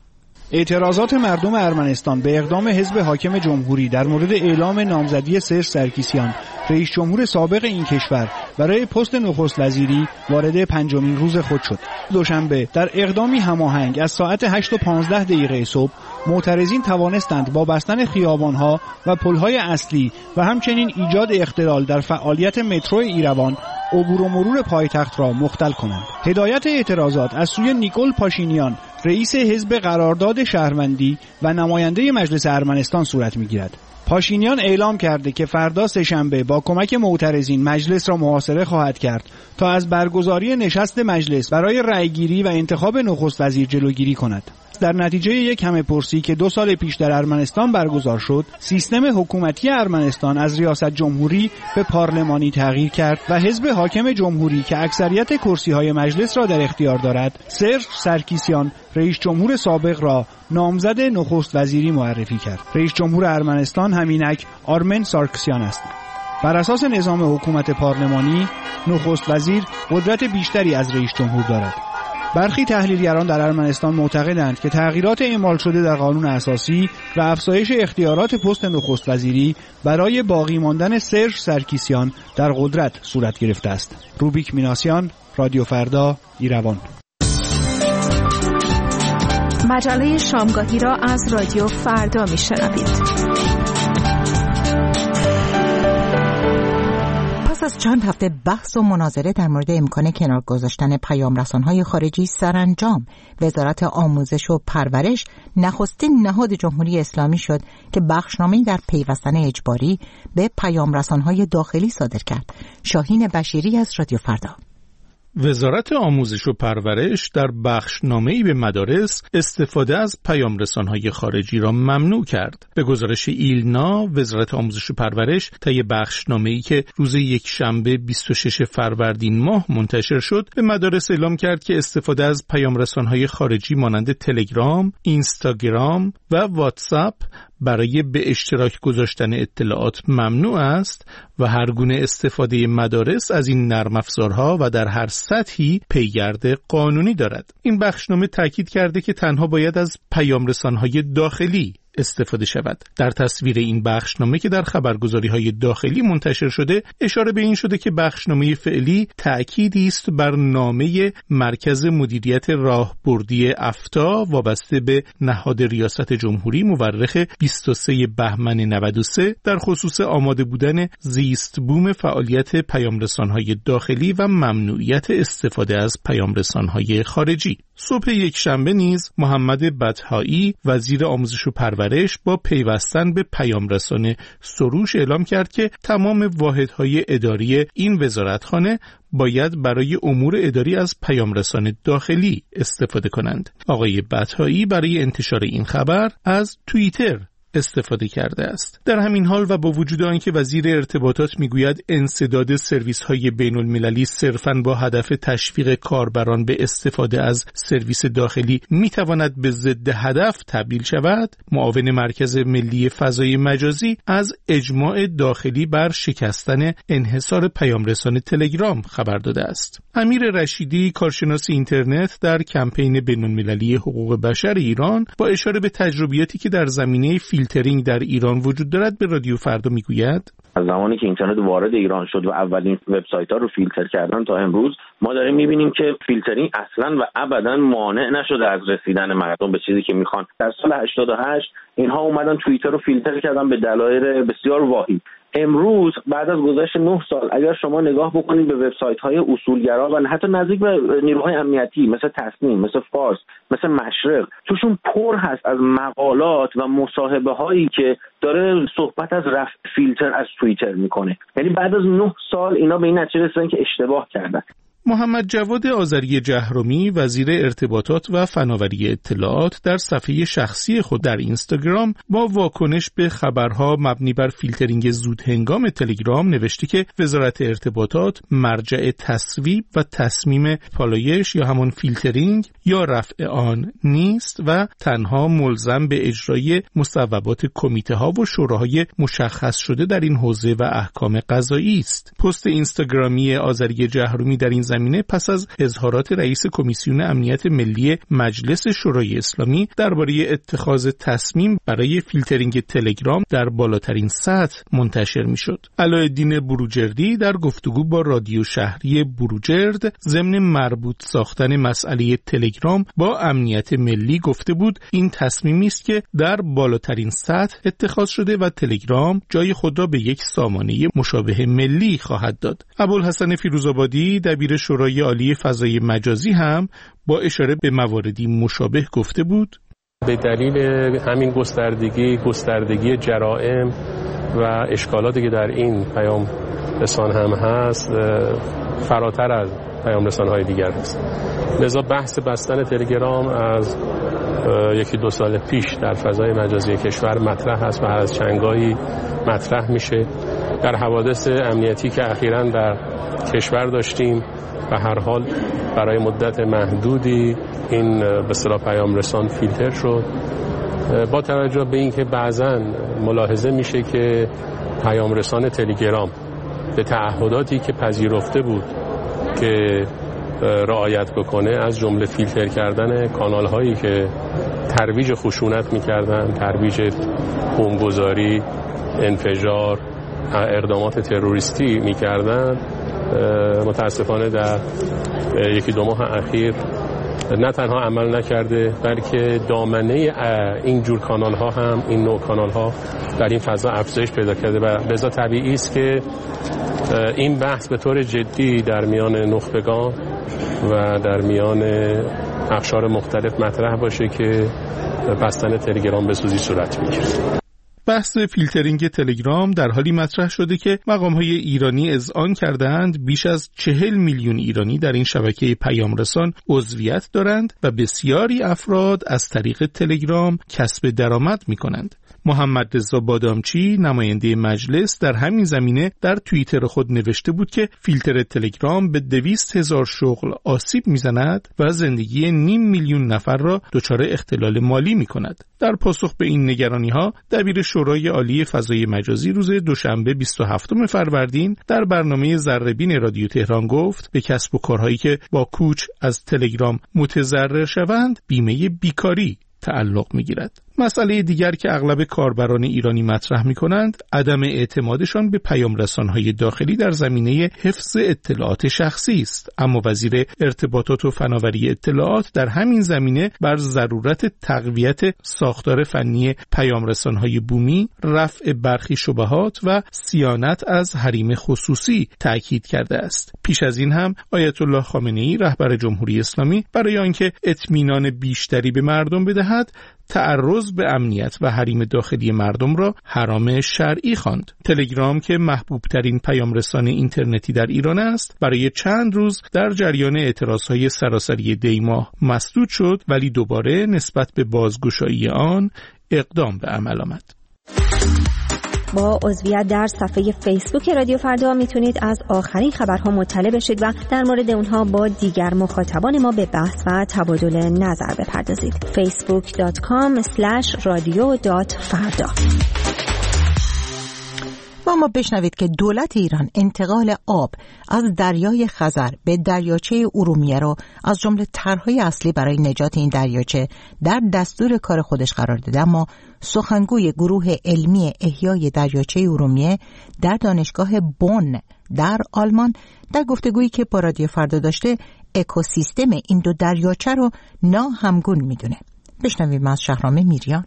اعتراضات مردم ارمنستان به اقدام حزب حاکم جمهوری در مورد اعلام نامزدی سرژ سرکیسیان رئیس جمهور سابق این کشور برای پست نخست وزیری وارد پنجمین روز خود شد. دوشنبه در اقدامی هماهنگ از ساعت هشت و پانزده دقیقه صبح معترضین توانستند با بستن خیابان‌ها و پل‌های اصلی و همچنین ایجاد اختلال در فعالیت مترو ایروان عبور و مرور پایتخت را مختل کنند. هدایت اعتراضات از سوی نیکول پاشینیان رئیس حزب قرارداد شهروندی و نماینده مجلس ارمنستان صورت می‌گیرد. پاشینیان اعلام کرده که فردا سه‌شنبه با کمک معترضین مجلس را محاصره خواهد کرد تا از برگزاری نشست مجلس برای رأیگیری و انتخاب نخست وزیر جلوگیری کند. در نتیجه یک همه‌پرسی که دو سال پیش در ارمنستان برگزار شد، سیستم حکومتی ارمنستان از ریاست جمهوری به پارلمانی تغییر کرد و حزب حاکم جمهوری که اکثریت کرسی‌های مجلس را در اختیار دارد، سرژ سرکیسیان رئیس جمهور سابق را نامزد نخست وزیری معرفی کرد. رئیس جمهور ارمنستان همینک آرمن سارکسیان است. بر اساس نظام حکومت پارلمانی، نخست وزیر قدرت بیشتری از رئیس جمهور دارد. برخی تحلیلگران در ارمنستان معتقدند که تغییرات اعمال شده در قانون اساسی و افزایش اختیارات پست نخست وزیری برای باقی ماندن سرژ سرکیسیان در قدرت صورت گرفته است. روبیک میناسیان، رادیو فردا، ایروان. مجله شامگاهی را از رادیو فردا میشنوید. پس از چند هفته بحث و مناظره در مورد امکان کنار گذاشتن پیام رسان‌های خارجی سرانجام وزارت آموزش و پرورش نخستین نهاد جمهوری اسلامی شد که بخشنامه‌ای در پیوستن اجباری به پیام رسان‌های داخلی صادر کرد. شاهین بشیری از رادیو فردا. وزارت آموزش و پرورش در بخشنامه‌ای به مدارس استفاده از پیام‌رسان‌های خارجی را ممنوع کرد. به گزارش ایلنا، وزارت آموزش و پرورش طی بخشنامه‌ای که روز یکشنبه بیست و شش فروردین ماه منتشر شد، به مدارس اعلام کرد که استفاده از پیام‌رسان‌های خارجی مانند تلگرام، اینستاگرام و واتساپ برای به اشتراک گذاشتن اطلاعات ممنوع است و هر گونه استفاده مدارس از این نرم افزارها و در هر سطحی پیگرد قانونی دارد. این بخشنامه تاکید کرده که تنها باید از پیام‌رسان‌های داخلی استفاده شود. در تصویر این بخشنامه که در خبرگزاری‌های داخلی منتشر شده، اشاره به این شده که بخشنامه فعلی تأکیدی است بر نامه مرکز مدیریت راهبردی افتا وابسته به نهاد ریاست جمهوری مورخ بیست و سه بهمن نود و سه در خصوص آماده بودن زیست بوم فعالیت پیام‌رسان‌های داخلی و ممنوعیت استفاده از پیام‌رسان‌های خارجی. صبح یک شنبه نیز محمد بطحایی وزیر آموزش و پرورش با پیوستن به پیام‌رسان سروش اعلام کرد که تمام واحدهای اداری این وزارتخانه باید برای امور اداری از پیام‌رسان داخلی استفاده کنند. آقای بطحایی برای انتشار این خبر از توییتر استفاده کرده است. در همین حال و با وجود آنکه وزیر ارتباطات میگوید انسداد سرویس‌های بین‌المللی صرفاً با هدف تشویق کاربران به استفاده از سرویس داخلی میتواند به ضد هدف تبدیل شود، معاون مرکز ملی فضای مجازی از اجماع داخلی بر شکستن انحصار پیام‌رسان تلگرام خبر داده است. امیر رشیدی، کارشناس اینترنت در کمپین بین‌المللی حقوق بشر ایران، با اشاره به تجربیاتی که در زمینه فیلتر فیلترینگ در ایران وجود دارد به رادیو فردا میگوید. از زمانی که اینترنت وارد ایران شد و اولین وبسایت‌ها رو فیلتر کردن تا امروز ما داریم می‌بینیم که فیلترینگ اصلاً و ابداً مانع نشده از رسیدن مردم به چیزی که می‌خوان. در سال هشتاد و هشت اینها اومدن توییتر رو فیلتر کردن به دلایل بسیار واهی. امروز بعد از گذشت نه سال اگر شما نگاه بکنید به وبسایت‌های اصولگرا و حتی نزدیک به نیروهای امنیتی مثل تصنیم، مثل فارس، مثل مشرق، توشون پر هست از مقالات و مصاحبه‌هایی که داره صحبت از رفع فیلتر از توییتر میکنه. یعنی بعد از نه سال اینا به این نتیجه رسیدن که اشتباه کردن. محمد جواد آذری جهرمی وزیر ارتباطات و فناوری اطلاعات در صفحه شخصی خود در اینستاگرام با واکنش به خبرها مبنی بر فیلترینگ زودهنگام تلگرام نوشته که وزارت ارتباطات مرجع تصویب و تصمیم پالایش یا همان فیلترینگ یا رفع آن نیست و تنها ملزم به اجرای مصوبات کمیته ها و شوراهای مشخص شده در این حوزه و احکام قضایی است. پست اینستاگرامی آذری جهرمی در این زمینه پس از اظهارات رئیس کمیسیون امنیت ملی مجلس شورای اسلامی درباره اتخاذ تصمیم برای فیلترینگ تلگرام در بالاترین سطح منتشر میشد. علاءالدین بروجردی در گفتگو با رادیو شهری بروجرد ضمن مربوط ساختن مسئله تلگرام با امنیت ملی گفته بود این تصمیمی است که در بالاترین سطح اتخاذ شده و تلگرام جای خود را به یک سامانه مشابه ملی خواهد داد. ابوالحسن فیروزآبادی دبیر شورای عالی فضای مجازی هم با اشاره به مواردی مشابه گفته بود به دلیل همین گستردگی گستردگی جرائم و اشکالاتی که در این پیام رسان هم هست فراتر از پیام رسان‌های دیگر است. لذا بحث بستن تلگرام از یکی دو سال پیش در فضای مجازی کشور مطرح است و از چندگاهی مطرح میشه. در حوادث امنیتی که اخیراً در کشور داشتیم و هر حال برای مدت محدودی این به اصطلاح پیام رسان فیلتر شد. با توجه به اینکه بعضاً ملاحظه میشه که پیام رسان تلگرام به تعهداتی که پذیرفته بود که رعایت بکنه از جمله فیلتر کردن کانال هایی که ترویج خشونت میکردن، ترویج بمبگذاری، انفجار، اقدامات تروریستی میکردن، متاسفانه در یکی دو ماه اخیر نه تنها عمل نکرده بلکه دامنه این جور کانال ها هم این نوع کانال ها در این فضا افزایش پیدا کرده و لذا طبیعی است که این بحث به طور جدی در میان نخبگان و در میان اقشار مختلف مطرح باشه که بستن تلگرام به سوزی صورت میگیره. بحث فیلترینگ تلگرام در حالی مطرح شده که مقام‌های ایرانی اذعان کردند بیش از چهل میلیون ایرانی در این شبکه پیام رسان عضویت دارند و بسیاری افراد از طریق تلگرام کسب درآمد می‌کنند. محمد رضا بادامچی نماینده مجلس در همین زمینه در توییتر خود نوشته بود که فیلتر تلگرام به دویست هزار شغل آسیب میزند و زندگی نیم میلیون نفر را دچار اختلال مالی می کند. در پاسخ به این نگرانی ها دبیر شورای عالی فضای مجازی روز دوشنبه بیست و هفتم فروردین در برنامه ذره‌بین رادیو تهران گفت به کسب و کارهایی که با کوچ از تلگرام متضرر شوند بیمه بیکاری تعلق می‌گیرد. مسئله دیگر که اغلب کاربران ایرانی مطرح می‌کنند عدم اعتمادشان به پیام رسان‌های داخلی در زمینه حفظ اطلاعات شخصی است، اما وزیر ارتباطات و فناوری اطلاعات در همین زمینه بر ضرورت تقویت ساختار فنی پیام رسان‌های بومی، رفع برخی شبهات و صیانت از حریم خصوصی تأکید کرده است. پیش از این هم آیت الله خامنه‌ای رهبر جمهوری اسلامی برای آنکه اطمینان بیشتری به مردم بدهد تعرض به امنیت و حریم داخلی مردم را حرام شرعی خواند. تلگرام که محبوب ترین پیام رسان اینترنتی در ایران است برای چند روز در جریان اعتراضهای سراسری دی ماه مسدود شد ولی دوباره نسبت به بازگشایی آن اقدام به عمل آمد. با عضویت در صفحه فیسبوک رادیو فردا میتونید از آخرین خبرها مطلع بشید و در مورد اونها با دیگر مخاطبان ما به بحث و تبادل نظر بپردازید. فیسبوک دات کام اسلش رادیو دات فردا. با اما بشنوید که دولت ایران انتقال آب از دریای خزر به دریاچه ارومیه را از جمله طرح‌های اصلی برای نجات این دریاچه در دستور کار خودش قرار داده. اما سخنگوی گروه علمی احیای دریاچه ارومیه در دانشگاه بون در آلمان در گفتگویی که با رادیو فردا داشته اکوسیستم این دو دریاچه رو ناهمگون میدونه. بشنویم از شهرام میریان.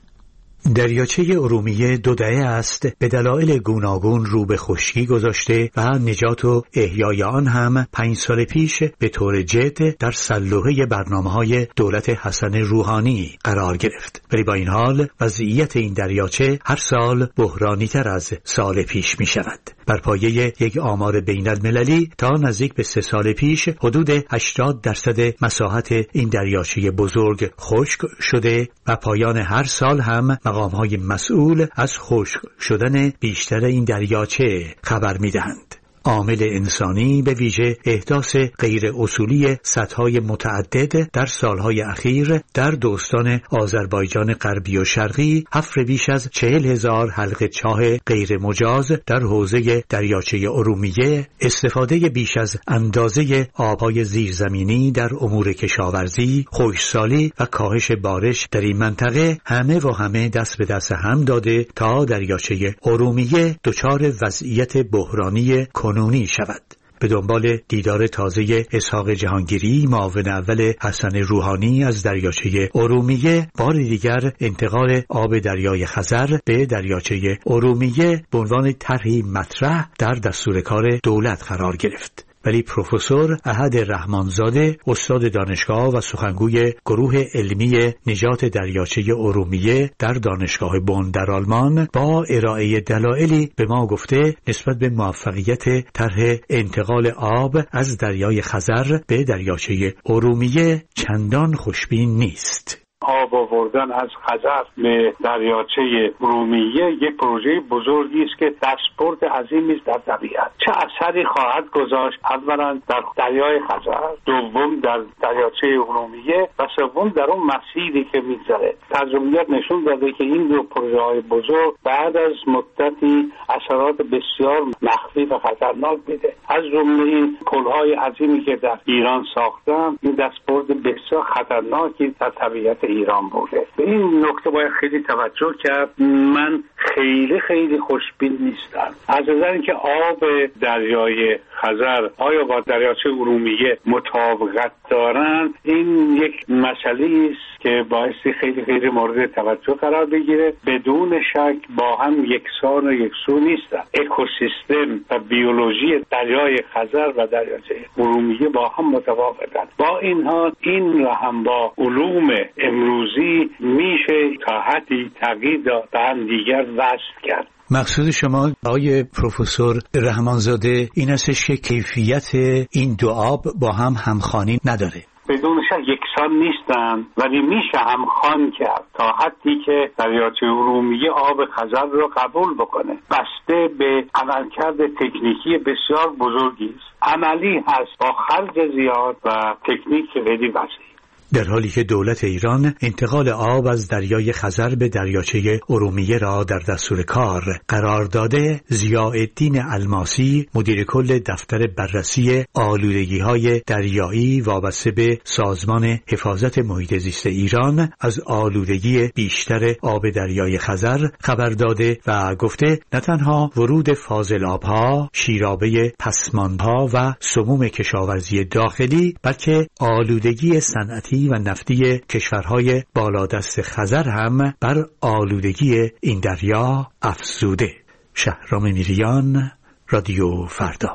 دریاچه ارومیه دو دهه است به دلایل گوناگون رو به خشکی گذاشته و نجات و احیای آن هم پنج سال پیش به طور جد در سلوحه برنامه‌های دولت حسن روحانی قرار گرفت. ولی با این حال وضعیت این دریاچه هر سال بحرانی‌تر از سال پیش می شود. بر پایه یک آمار بین المللی تا نزدیک به سه سال پیش حدود هشتاد درصد مساحت این دریاچه بزرگ خشک شده و پایان هر سال هم مقام‌های مسئول از خشک شدن بیشتر این دریاچه خبر می‌دهند. عامل انسانی به ویژه احداث غیر اصولی سدهای متعدد در سالهای اخیر در دوستان آذربایجان غربی و شرقی، حفر بیش از چهل هزار حلقه چاه غیر مجاز در حوزه دریاچه ارومیه، استفاده بیش از اندازه آبهای زیرزمینی در امور کشاورزی، خشکسالی و کاهش بارش در این منطقه همه و همه دست به دست هم داده تا دریاچه ارومیه دچار وضعیت بحرانی کنونی شود. به دنبال دیدار تازه اسحاق جهانگیری معاون اول حسن روحانی از دریاچه ارومیه، بار دیگر انتقال آب دریای خزر به دریاچه ارومیه به عنوان طرحی مطرح در دستور کار دولت قرار گرفت. ولی پروفسور احد رحمانزاده، استاد دانشگاه و سخنگوی گروه علمی نجات دریاچه ارومیه در دانشگاه بون در آلمان، با ارائه دلایلی به ما گفته نسبت به موفقیت طرح انتقال آب از دریای خزر به دریاچه ارومیه چندان خوشبین نیست. آب آوردن از خزر به دریاچه ارومیه یک پروژه بزرگی است که دستبرد عظیمی است در طبیعت. چه اثری خواهد گذاشت؟ اولا در دریای خزر، دوم در دریاچه ارومیه و سوم در اون مسیری که میگذره. تجربیات نشون داده که این دو پروژه های بزرگ بعد از مدتی اثرات بسیار مخفی و خطرناک میده. از جمله این پل‌های عظیمی که در ایران ساختن، این دستبرد بسیار خطرناکی در طبیعت ایران بوده. به این نکته باید خیلی توجه کرد. من خیلی خیلی خوشبین نیستم از نظر اینکه آب دریای خزر آیا با دریاچه ارومیه مطابقت دارن. این یک مسئله است که باعث خیلی خیلی مورد توجه قرار بگیره. بدون شک با هم یکسان و یکسو نیستن. اکوسیستم و بیولوژی دریای خزر و دریاچه ارومیه با هم متفاوتن. با این حال این را هم با علوم امروزی میشه تا حدی تغییر داد به هم دیگر وصل کرد. مقصود شما آقای پروفسور رحمانزاده این استش که کیفیت این دو آب با هم همخوانی نداره؟ بدون شک یکسان نیستن، ولی میشه همخوان کرد تا حدی که دریاچه ارومیه آب خزر رو قبول بکنه. بسته به عملکرد تکنیکی بسیار بزرگی است. عملی هست با خرج زیاد و تکنیک خیلی وسیع. در حالی که دولت ایران انتقال آب از دریای خزر به دریاچه ارومیه را در دستور کار قرار داده، ضیاءالدین الماسی، مدیر کل دفتر بررسی آلودگی‌های دریایی وابسته به سازمان حفاظت محیط زیست ایران، از آلودگی بیشتر آب دریای خزر خبر داده و گفته نه تنها ورود فاضلاب‌ها، شیرابه پسماندها و سموم کشاورزی داخلی، بلکه آلودگی صنعتی و نفتی کشورهای بالادست خزر هم بر آلودگی این دریا افزوده. شهرام میریان، رادیو فردا.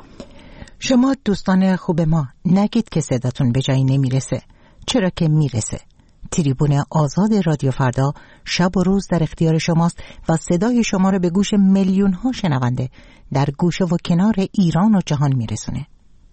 شما دوستان خوب ما نگید که صداتون به جایی نمیرسه، چرا که میرسه. تریبون آزاد رادیو فردا شب و روز در اختیار شماست و صدای شما رو به گوش میلیون ها شنونده در گوشه و کنار ایران و جهان میرسونه.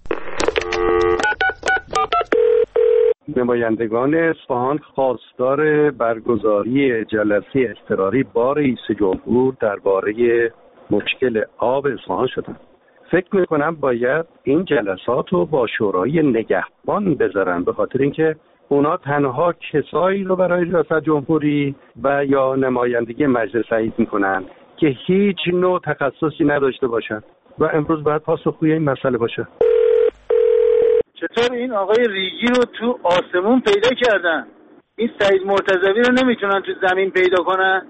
نمایندگان اصفهان خواستار برگزاری جلسه اضطراری با رئیس جمهور درباره مشکل آب اصفهان شدند. فکر میکنم باید این جلسات رو با شورای نگهبان بذارن، به خاطر اینکه اونا تنها کسایی رو برای ریاست جمهوری و یا نمایندگی مجلس تعیین میکنن که هیچ نوع تخصصی نداشته باشند و امروز باید پاسخگوی این مسئله باشه. چطور این آقای ریگی رو تو آسمون پیدا کردن؟ این سعید مرتضوی رو نمیتونن تو زمین پیدا کنن؟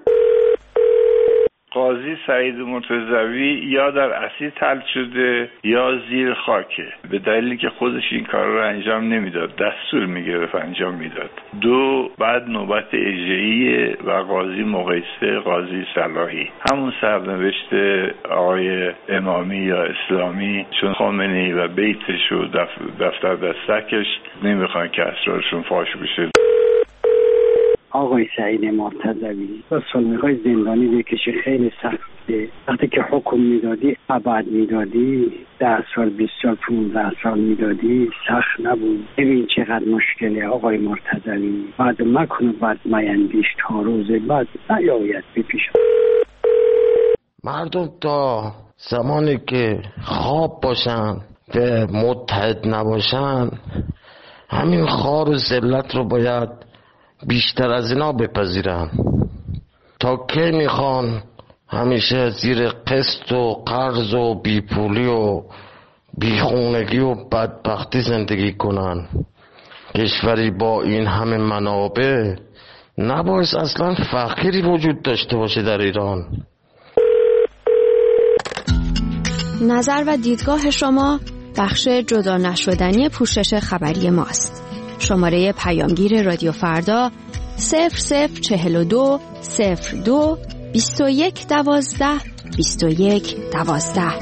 قاضی سعید مرتضوی یا در اسیر تلف شده یا زیر خاکه، به دلیلی که خودش این کار رو انجام نمیداد، دستور میگرفت انجام میداد. دو، بعد نوبت اجرایی و قاضی مقایسه قاضی صلاحی، همون سرنوشت آقای امامی یا اسلامی، چون خامنه‌ای و بیتش و دفتر دستکش نمیخوان که اسرارشون فاش بشه. آقای سعید مرتضوی با سلمی‌های زندانی بکشی خیلی سخته. وقتی که حکم میدادی ابد میدادی، ده سال بیست سال پونزده سال میدادی، سخت نبود. ببین چقدر مشکله آقای مرتضوی. بعد مکنه بعد میندیش تا روز بعد نیاید بپیش. مردم تا زمانی که خواب باشن و متحد نباشن، همین خار و ذلت رو باید بیشتر از اینا بپذیرن. تا کی میخوان همیشه زیر قسط و قرض و بیپولی و بیخونگی و بدبختی زندگی کنن؟ کشوری با این همه منابع نباید اصلا فقیری وجود داشته باشه در ایران. نظر و دیدگاه شما بخش جدا نشدنی پوشش خبری ماست. شماره پیامگیر رادیو فردا صفر صفر چهل و دو صفر دو بیست و یک دوازده بیست و یک دوازده.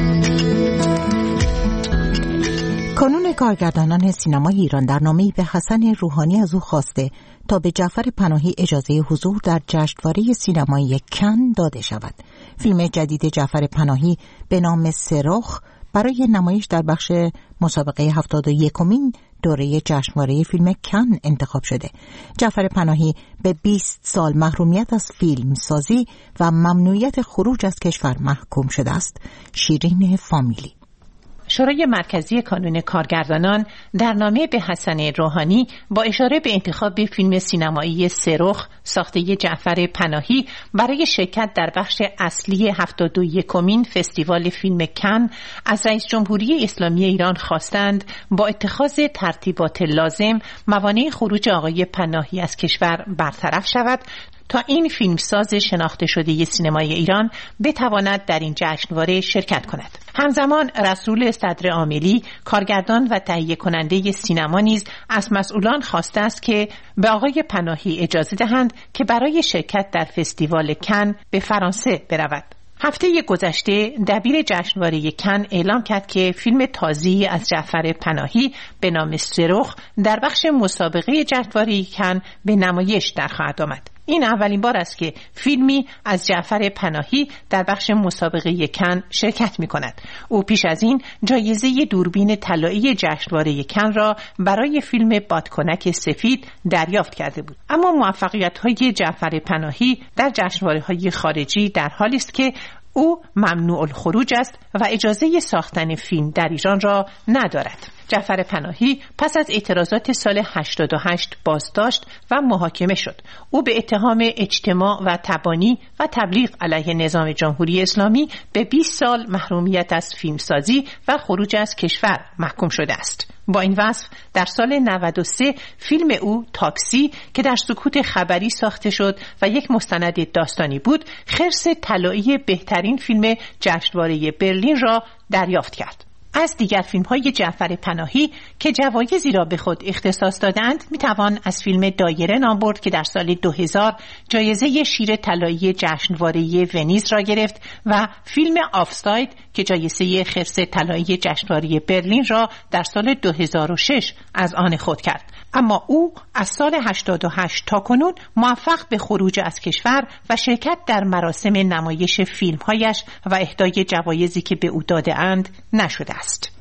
کانون کارگردانان سینمای ایران در نامه‌ای به حسن روحانی از او خواسته تا به جعفر پناهی اجازه حضور در جشنواره سینمایی کن داده شود. فیلم جدید جعفر پناهی به نام صاروخ برای نمایش در بخش مسابقه هفتاد و یکمین دوره جشنواره فیلم کن انتخاب شده. جعفر پناهی به بیست سال محرومیت از فیلم سازی و ممنوعیت خروج از کشور محکوم شده است. شیرین فامیلی. شورای مرکزی کانون کارگردانان در نامه به حسن روحانی با اشاره به انتخاب فیلم سینمایی صاروخ ساخته جعفر پناهی برای شرکت در بخش اصلی هفتاد و یکمین فستیوال فیلم کن از رئیس جمهوری اسلامی ایران خواستند با اتخاذ ترتیبات لازم موانع خروج آقای پناهی از کشور برطرف شود تا این فیلمساز شناخته شده سینمای ایران بتواند در این جشنواره شرکت کند. همزمان رسول صدر عاملی کارگردان و تهیه کننده سینما نیز از مسئولان خواسته است که به آقای پناهی اجازه دهند که برای شرکت در فستیوال کن به فرانسه برود. هفته گذشته دبیر جشنواره کن اعلام کرد که فیلم تازه‌ای از جعفر پناهی به نام صاروخ در بخش مسابقه جشنواره کن به نمایش در خواهد آمد. این اولین بار است که فیلمی از جعفر پناهی در بخش مسابقه کن شرکت می کند. او پیش از این جایزه دوربین طلایی جشنواره کن را برای فیلم بادکنک سفید دریافت کرده بود. اما موفقیت‌های جعفر پناهی در جشنواره‌های خارجی در حالی است که او ممنوع الخروج است و اجازه ساختن فیلم در ایران را ندارد. جعفر پناهی پس از اعتراضات سال هشتاد و هشت بازداشت و محاکمه شد. او به اتهام اجتماع و تبانی و تبلیغ علیه نظام جمهوری اسلامی به بیست سال محرومیت از فیلمسازی و خروج از کشور محکوم شده است. با این وصف در سال نود و سه فیلم او تاکسی که در سکوت خبری ساخته شد و یک مستند داستانی بود، خرس طلایی بهترین فیلم جشنواره برلین را دریافت کرد. از دیگر فیلم‌های جعفر پناهی که جوایزی را به خود اختصاص دادند میتوان از فیلم دایره نام برد که در سال دو هزار جایزه شیر طلایی جشنواره ونیز را گرفت و فیلم آفساید که جایزه خرس طلایی جشنواره برلین را در سال دو هزار و شش از آن خود کرد. اما او از سال هشتاد و هشت تا کنون موفق به خروج از کشور و شرکت در مراسم نمایش فیلم‌هایش و اهدای جوایزی که به او داده اند نشده است.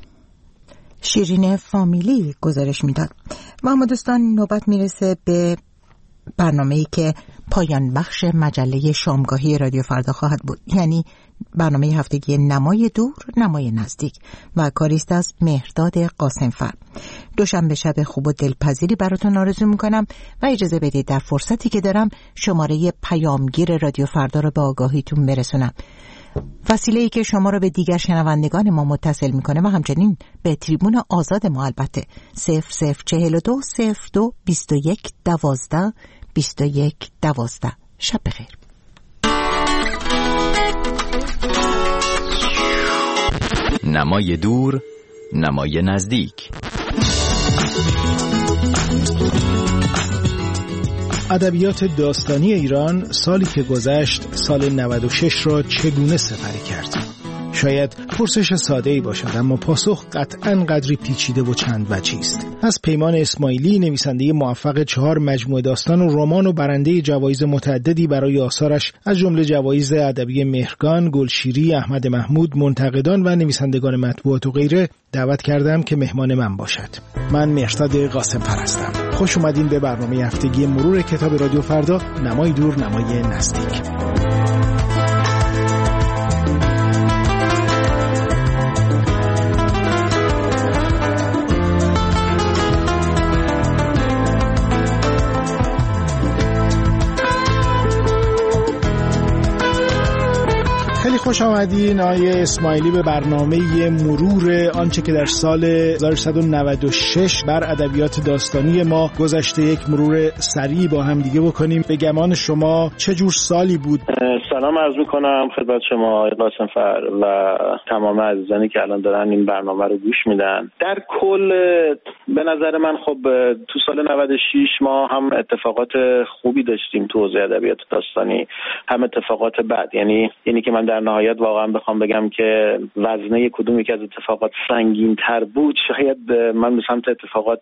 شیرین فامیلی گزارش میداد. و اما دوستان نوبت میرسه به برنامه‌ای که پایان بخش مجله شامگاهی رادیو فردا خواهد بود، یعنی برنامه هفتگی نمای دور نمای نزدیک و کاریست از مهرداد قاسمفر. دوشنبه شب خوب و دلپذیری براتون آرزو میکنم و اجازه بدید در فرصتی که دارم شماره پیامگیر رادیو فردا رو به آگاهیتون برسونم، وسیله‌ای که شما رو به دیگر شنوندگان ما متصل میکنه و همچنین به تریبون آزاد ما البته. صفر صفر چهل و دو صفر دو بیست و یک دوازده بیست و یک دوازده. شب بخیر. نمای دور نمای نزدیک. ادبیات داستانی ایران سالی که گذشت، سال نود و شش را چگونه سپری کرد؟ شاید پرسش ساده‌ای باشد، اما پاسخ قطعاً قدری پیچیده و چند وجهی است. از پیمان اسماعیلی، نویسنده موفق چهار مجموعه داستان و رمان و برنده جوایز متعددی برای آثارش از جمله جوایز ادبی مهرگان، گلشیری، احمد محمود، منتقدان و نویسندگان مطبوعات و غیره، دعوت کردم که مهمان من باشد. من مهرداد قاسمفر هستم. خوش اومدین به برنامه هفتگی مرور کتاب رادیو فردا، نمای دور نمای نزدیک. خوش آمدین آقای اسماعیلی به برنامه مرور آنچه که در سال هزار و سیصد و نود و شش بر ادبیات داستانی ما گذشته. یک مرور سریع با هم دیگه بکنیم. به گمان شما چه جور سالی بود؟ سلام عرض میکنم خدمت شما آقای قاسمفر و تمام عزیزانی که الان دارن این برنامه رو گوش میدن. در کل به نظر من خب تو سال نود و شش ما هم اتفاقات خوبی داشتیم تو حوزه ادبیات داستانی، هم اتفاقات بد. یعنی یعنی که من در نهایت واقعا بخوام بگم که وزنه کدوم یکی از اتفاقات سنگین تر بود، شاید من به سمت اتفاقات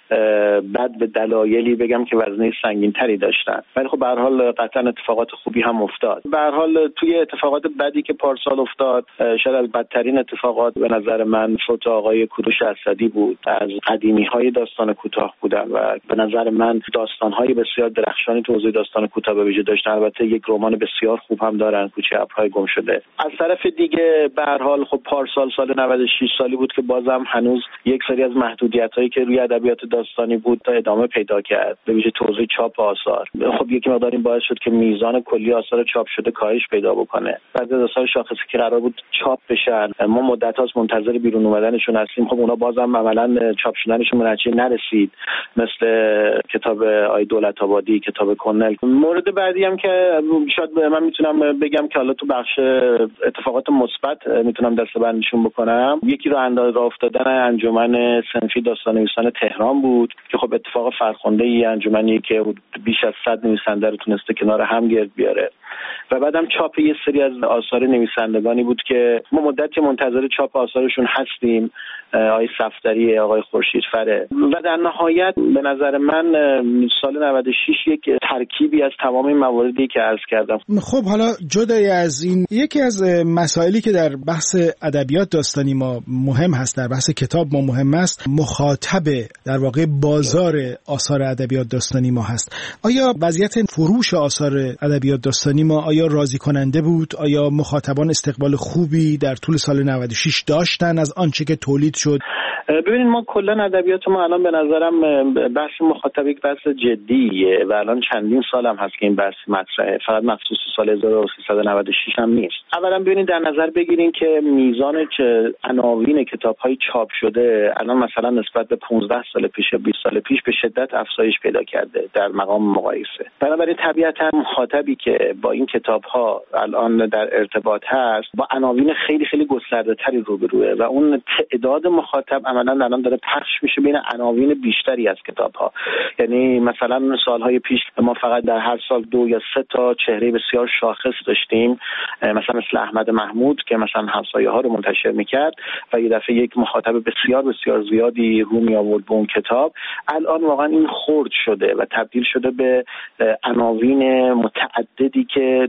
بد به دلایلی بگم که وزنه سنگین تری داشتن، ولی خب به هر حال قطعا اتفاقات خوبی هم افتاد. به هر حال توی اتفاقات بدی که پارسال افتاد، شاید از بدترین اتفاقات به نظر من فوت آقای کوروش اسدی بود. از قدیمی‌های داستان کوتاه بودن و به نظر من داستان‌های بسیار درخشانی تو حوزه داستان کوتاه به ویژه داشتن. البته یک رمان بسیار خوب هم دارن، کوچه ابرهای گم شده. از طرف دیگه به هر حال خب پارسال سال نود و شش سالی بود که بازم هنوز یک سری از محدودیت‌هایی که روی ادبیات داستانی بود تا ادامه پیدا کرد، به ویژه تو حوزه چاپ آثار. خب یک مقدار این باعث شد که میزان کلی آثار چاپ شده کاهش پیدا بکنه. بعضی از آثار شاخصی که قرار بود چاپ بشن، ما مدت‌هاست منتظر بیرون اومدنشون هستیم. خب اونا بازم عملاً چاپ شدنشون به نتیجه نرسید، مثل کتاب آی دولت آبادی، کتاب کنل. مورد بعدی هم که شاید من میتونم بگم که حالا تو بخش اتفاقات مثبت میتونم دسته‌بندیشون بکنم، یکی رو انداز راه افتادن انجمن صنفی داستان‌نویسان تهران بود که خب اتفاق فرخنده‌ای، انجمنی که بیش از صد نویسنده رو تونسته کنار هم گرد بیاره. و بعدم چاپ یه سری از آثار نویسندگانی بود که ما مدتی منتظر چاپ آثارشون هستیم، آقای صفدری، آقای خورشیدفره. و در نهایت به نظر من سال نود و شش یک ترکیبی از تمام این مواردی که عرض کردم. خب حالا جدای از این، یکی از مسائلی که در بحث ادبیات داستانی ما مهم هست، در بحث کتاب ما مهم است، مخاطب در واقع بازار آثار ادبیات داستانی ما هست. آیا وضعیت فروش آثار ادبیات داستانی ما آیا راضی کننده بود؟ آیا مخاطبان استقبال خوبی در طول سال نود و شش داشتن از آنچه که تولید شد؟ ببینید ما کلا ادبیات ما الان به نظرم بحث مخاطب یک بحث جدیه و الان چندین سال هم هست که این بحث مطرحه، فقط مخصوص سال هزار و سیصد و نود و شش هم نیست. اولا ببینید در نظر بگیرین که میزان که عناوین کتاب‌های چاپ شده الان مثلا نسبت به پانزده سال پیش یا بیست سال پیش به شدت افزایش پیدا کرده در مقام مقایسه. بنابراین طبیعتا مخاطبی که با این کتاب‌ها الان در ارتباط هست با عناوین خیلی خیلی گسترده‌تری روبروه و اون تعداد مخاطب عملاً الان داره پخش میشه بین عناوین بیشتری از کتاب‌ها. یعنی مثلا سال‌های پیش ما فقط در هر سال دو یا سه تا چهره بسیار شاخص داشتیم، مثلا مثل احمد محمود که مثلا همسایه‌ها رو منتشر می‌کرد و یه دفعه یک مخاطب بسیار بسیار زیادی رو می آورد به اون کتاب. الان واقعا این خرد شده و تبدیل شده به عناوین متعددی که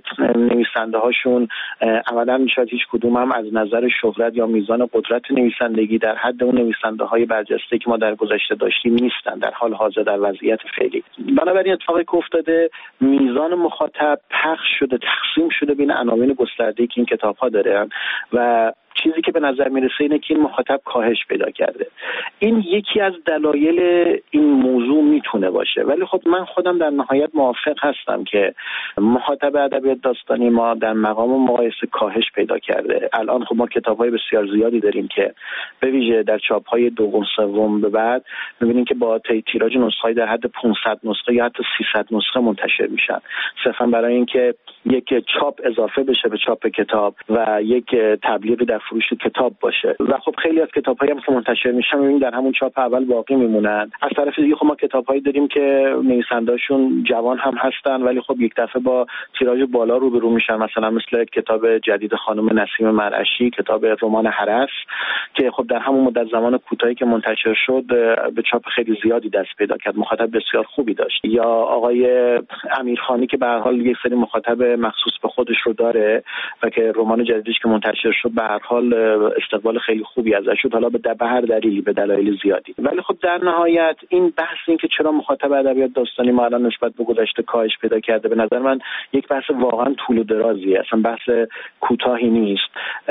نویسنده هاشون عملاً شاید هیچ کدوم هم از نظر شهرت یا میزان قدرت نویسندگی در حد اون نویسنده های برجسته که ما در گذشته داشتیم نیستن در حال حاضر در وضعیت فعلی. بنابراین اتفاقی که افتاده میزان مخاطب پخش شده، تقسیم شده بین عناوین گسترده‌ای که این کتاب‌ها دارن و چیزی که به نظر میرسه اینه که این مخاطب کاهش پیدا کرده. این یکی از دلایل این موضوع میتونه باشه، ولی خب من خودم در نهایت موافق هستم که مخاطب ادبیات داستانی ما در مقام مقایسه کاهش پیدا کرده. الان خب ما کتاب‌های بسیار زیادی داریم که به ویژه در چاپ‌های دوم سوم به بعد می‌بینیم که با تیراژ نسخه‌ای در حد پانصد نسخه یا حتی سیصد نسخه منتشر میشن، صرفاً برای اینکه یک چاپ اضافه بشه به چاپ کتاب و یک تبلیغی در فروش کتاب باشه. و خب خیلی از کتاب‌هایی هم که منتشر میشن می‌بینیم در همون چاپ اول باقی میمونن. از طرف دیگه خب ما کتاب‌هایی داریم که نویسنده‌شون جوان هم هستن ولی خب یک دفعه با تیراژ بالا روبرو میشن، مثلا مثل کتاب جدید خانم نسیم مرعشی، کتاب رمان هرس که خب در همون مدت زمان کوتاهی که منتشر شد به چاپ خیلی زیادی دست پیدا کرد، مخاطب بسیار خوبی داشت. یا آقای امیرخانی که به هر حال یک سری مخاطب مخصوص به خودش رو داره و که رمان جدیدش که منتشر شد به هر حال استقبال خیلی خوبی ازش شد، حالا به هر دلیلی، به دلایل زیادی. ولی خب در نهایت این بحث این که چرا مخاطب ادبیات داستانی ما الان نسبت به گذشته کاهش پیدا کرده، به نظر من یک بحث واقعا طول و درازیه، اصلا بحث کوتاهی نیست.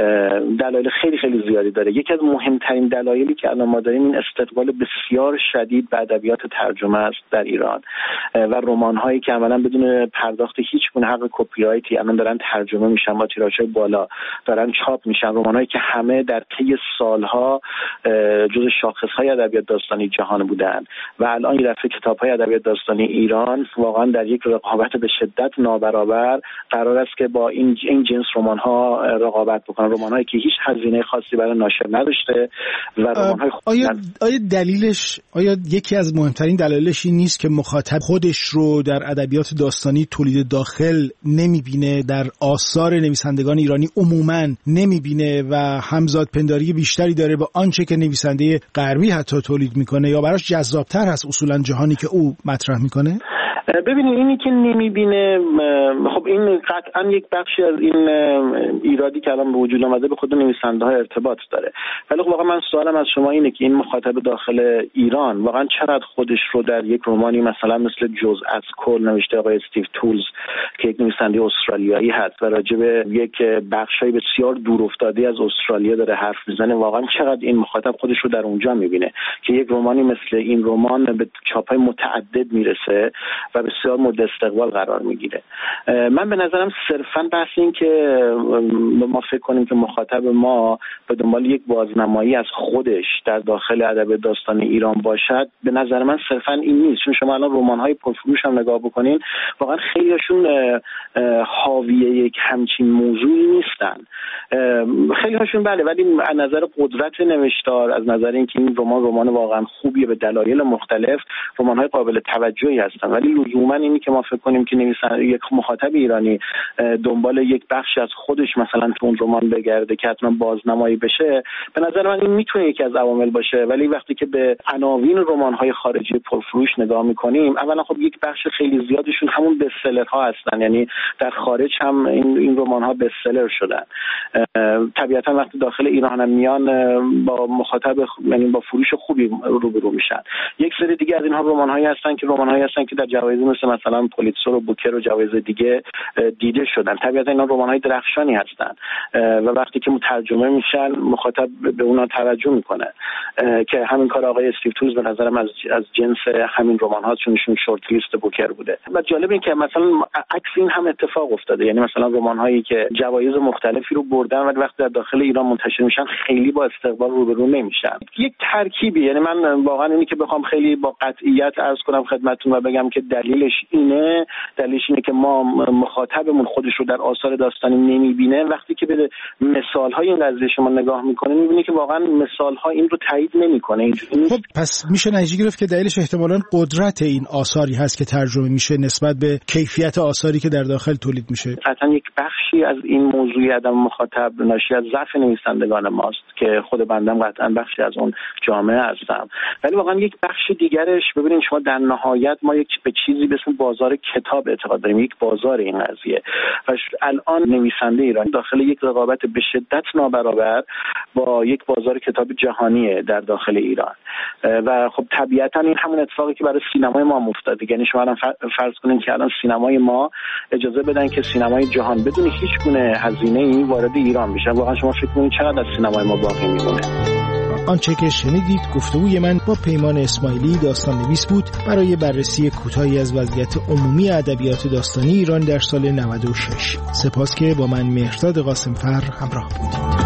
دلایل خیلی خیلی زیادی داره. یکی از مهمترین دلایلی که الان ما داریم این استقبال بسیار شدید به ادبیات ترجمه است در ایران و رمان‌هایی که عملاً بدون پرداخت هیچ گونه حق کپی رایتی الان دارن ترجمه میشن، با تیراژهای بالا دارن چاپ میشن، رمان‌هایی که همه در طی سالها جزو شاخص‌های ادبیات داستانی جهان بودن و الان یه دفعه کتاب‌های ادبیات داستانی ایران واقعا در یک رقابت به شدت نابرابر قرار است که با این این جنس رمان‌ها رقابت بکنن، رمان‌هایی که هیچ هزینه خاصی برای ناشر نداشته و رمان‌های آیا آیا دلیلش آیا یکی از مهمترین دلایلش این نیست که مخاطب خودش رو در ادبیات داستانی تولید داخل نمی‌بینه، در آثار نویسندگان ایرانی عموماً نمی‌بینه و همزاد پنداری بیشتری داره با آنچه که نویسنده غربی حتی تولید میکنه یا براش جذاب‌تر هست اصولاً جهانی که او مطرح میکنه؟ ببینید اینی که نمیبینه، خب این قطعا یک بخشی از این ایرادی که الان به وجود آمده به خود نویسنده ها ارتباط داره. ولی خب واقعا من سوالم از شما اینه که این مخاطب داخل ایران واقعا چقدر خودش رو در یک رمانی مثلا مثل جزء از کل نوشته آقای استیو تولز که یک نویسنده استرالیایی هست و راجع به یک بخشای بسیار دورافتاده از استرالیا داره حرف میزنه، واقعا چقدر این مخاطب خودش رو در اونجا میبینه که یک رمانی مثل این رمان به چاپ‌های متعدد میرسه و بسیار مورد استقبال قرار میگیره. من به نظرم صرفاً بحث این که ما فکر کنیم که مخاطب ما به دنبال یک بازنمایی از خودش در داخل ادب داستانی ایران باشد، به نظر من صرفاً این نیست. چون شما الان رمان‌های پرفروش هم نگاه بکنین واقعا خیلیشون حاوی یک همچین موضوعی نیستن، خیلی هاشون بله، ولی از نظر قدرت نوشتار، از نظر اینکه این رمان رمان واقعا خوبیه به دلایل مختلف، رمان‌های قابل توجهی هستن، ولی لزوما اینی که ما فکر کنیم که نویسنده یک مخاطب ایرانی دنبال یک بخشی از خودش مثلا تو اون رمان بگرده که حتما بازنمایی بشه، به نظر من این میتونه یکی از عوامل باشه. ولی وقتی که به عناوین رمان‌های خارجی پرفروش نگاه می‌کنیم، اولا خب یک بخش خیلی زیادشون همون bestsellerها هستن، یعنی در خارج هم این این رمان‌ها bestseller شدن. طبیعتا وقتی داخل ایران هم میان با مخاطب یعنی با فروش خوبی روبرو میشن. یک سری دیگه از اینها رمان‌هایی هستن که رمان‌هایی هستن که در جوایز مثل مثلا پولیتزر و بوکر و جوایز دیگه دیده شدن. طبیعتا اینا رمان‌های درخشانی هستن و وقتی که ترجمه میشن مخاطب به اونها توجه میکنه که همین کار آقای استیو تولز به نظرم از از جنس همین رمان‌ها چونشون شورت لیست بوکر بوده. و جالب این که مثلا عکس این هم اتفاق افتاده، یعنی مثلا رمان‌هایی که جوایز مختلفی رو بردن ولی وقتی در داخل ایران منتشر میشن خیلی با استقبال روبرو نمیشن. یک ترکیبی، یعنی من واقعا اینی که بخوام خیلی با قطعیت عرض کنم خدمتتون و بگم که دلیلش اینه، دلیلش اینه که ما مخاطبمون خودش رو در آثار داستانی نمیبینه. وقتی که به مثال‌های این قضیه شما نگاه میکنه میبینی که واقعا مثال‌ها این رو تایید نمیکنه. خب پس میشه نتیجه گرفت که دلیلش احتمالاً قدرت این آثاری هست که ترجمه میشه نسبت به کیفیت آثاری که در داخل تولید میشه. قطعاً یک بخشی از این موضوع عدم مخاطب ناشی از ضعف نویسندگان ماست که خود بندم قطعاً بخشی از اون جامعه هستم. ولی واقعا یک بخش دیگرش، ببینید شما در نهایت ما یک به چیزی به اسم بازار کتاب اعتقاد داریم، یک بازار این قضیه و الان نویسنده ایرانی داخل یک رقابت به شدت نابرابر با یک بازار کتاب جهانیه در داخل ایران و خب طبیعتا این همون اتفاقی که برای سینمای ما افتاد. یعنی شما الان فرض کنید که الان سینمای ما اجازه بدن که سینمای جهان بدون هیچ گونه هزینه‌ای وارد ایران بشه، واقعا شما فکر کنید چقدر از سینمای ما باقی میمونه؟ آنچه که شنیدید گفتگوی من با پیمان اسماعیلی داستان نویس بود برای بررسی کوتاهی از وضعیت عمومی ادبیات داستانی ایران در سال نود و شش. سپاس که با من مهرداد قاسمفر همراه بود.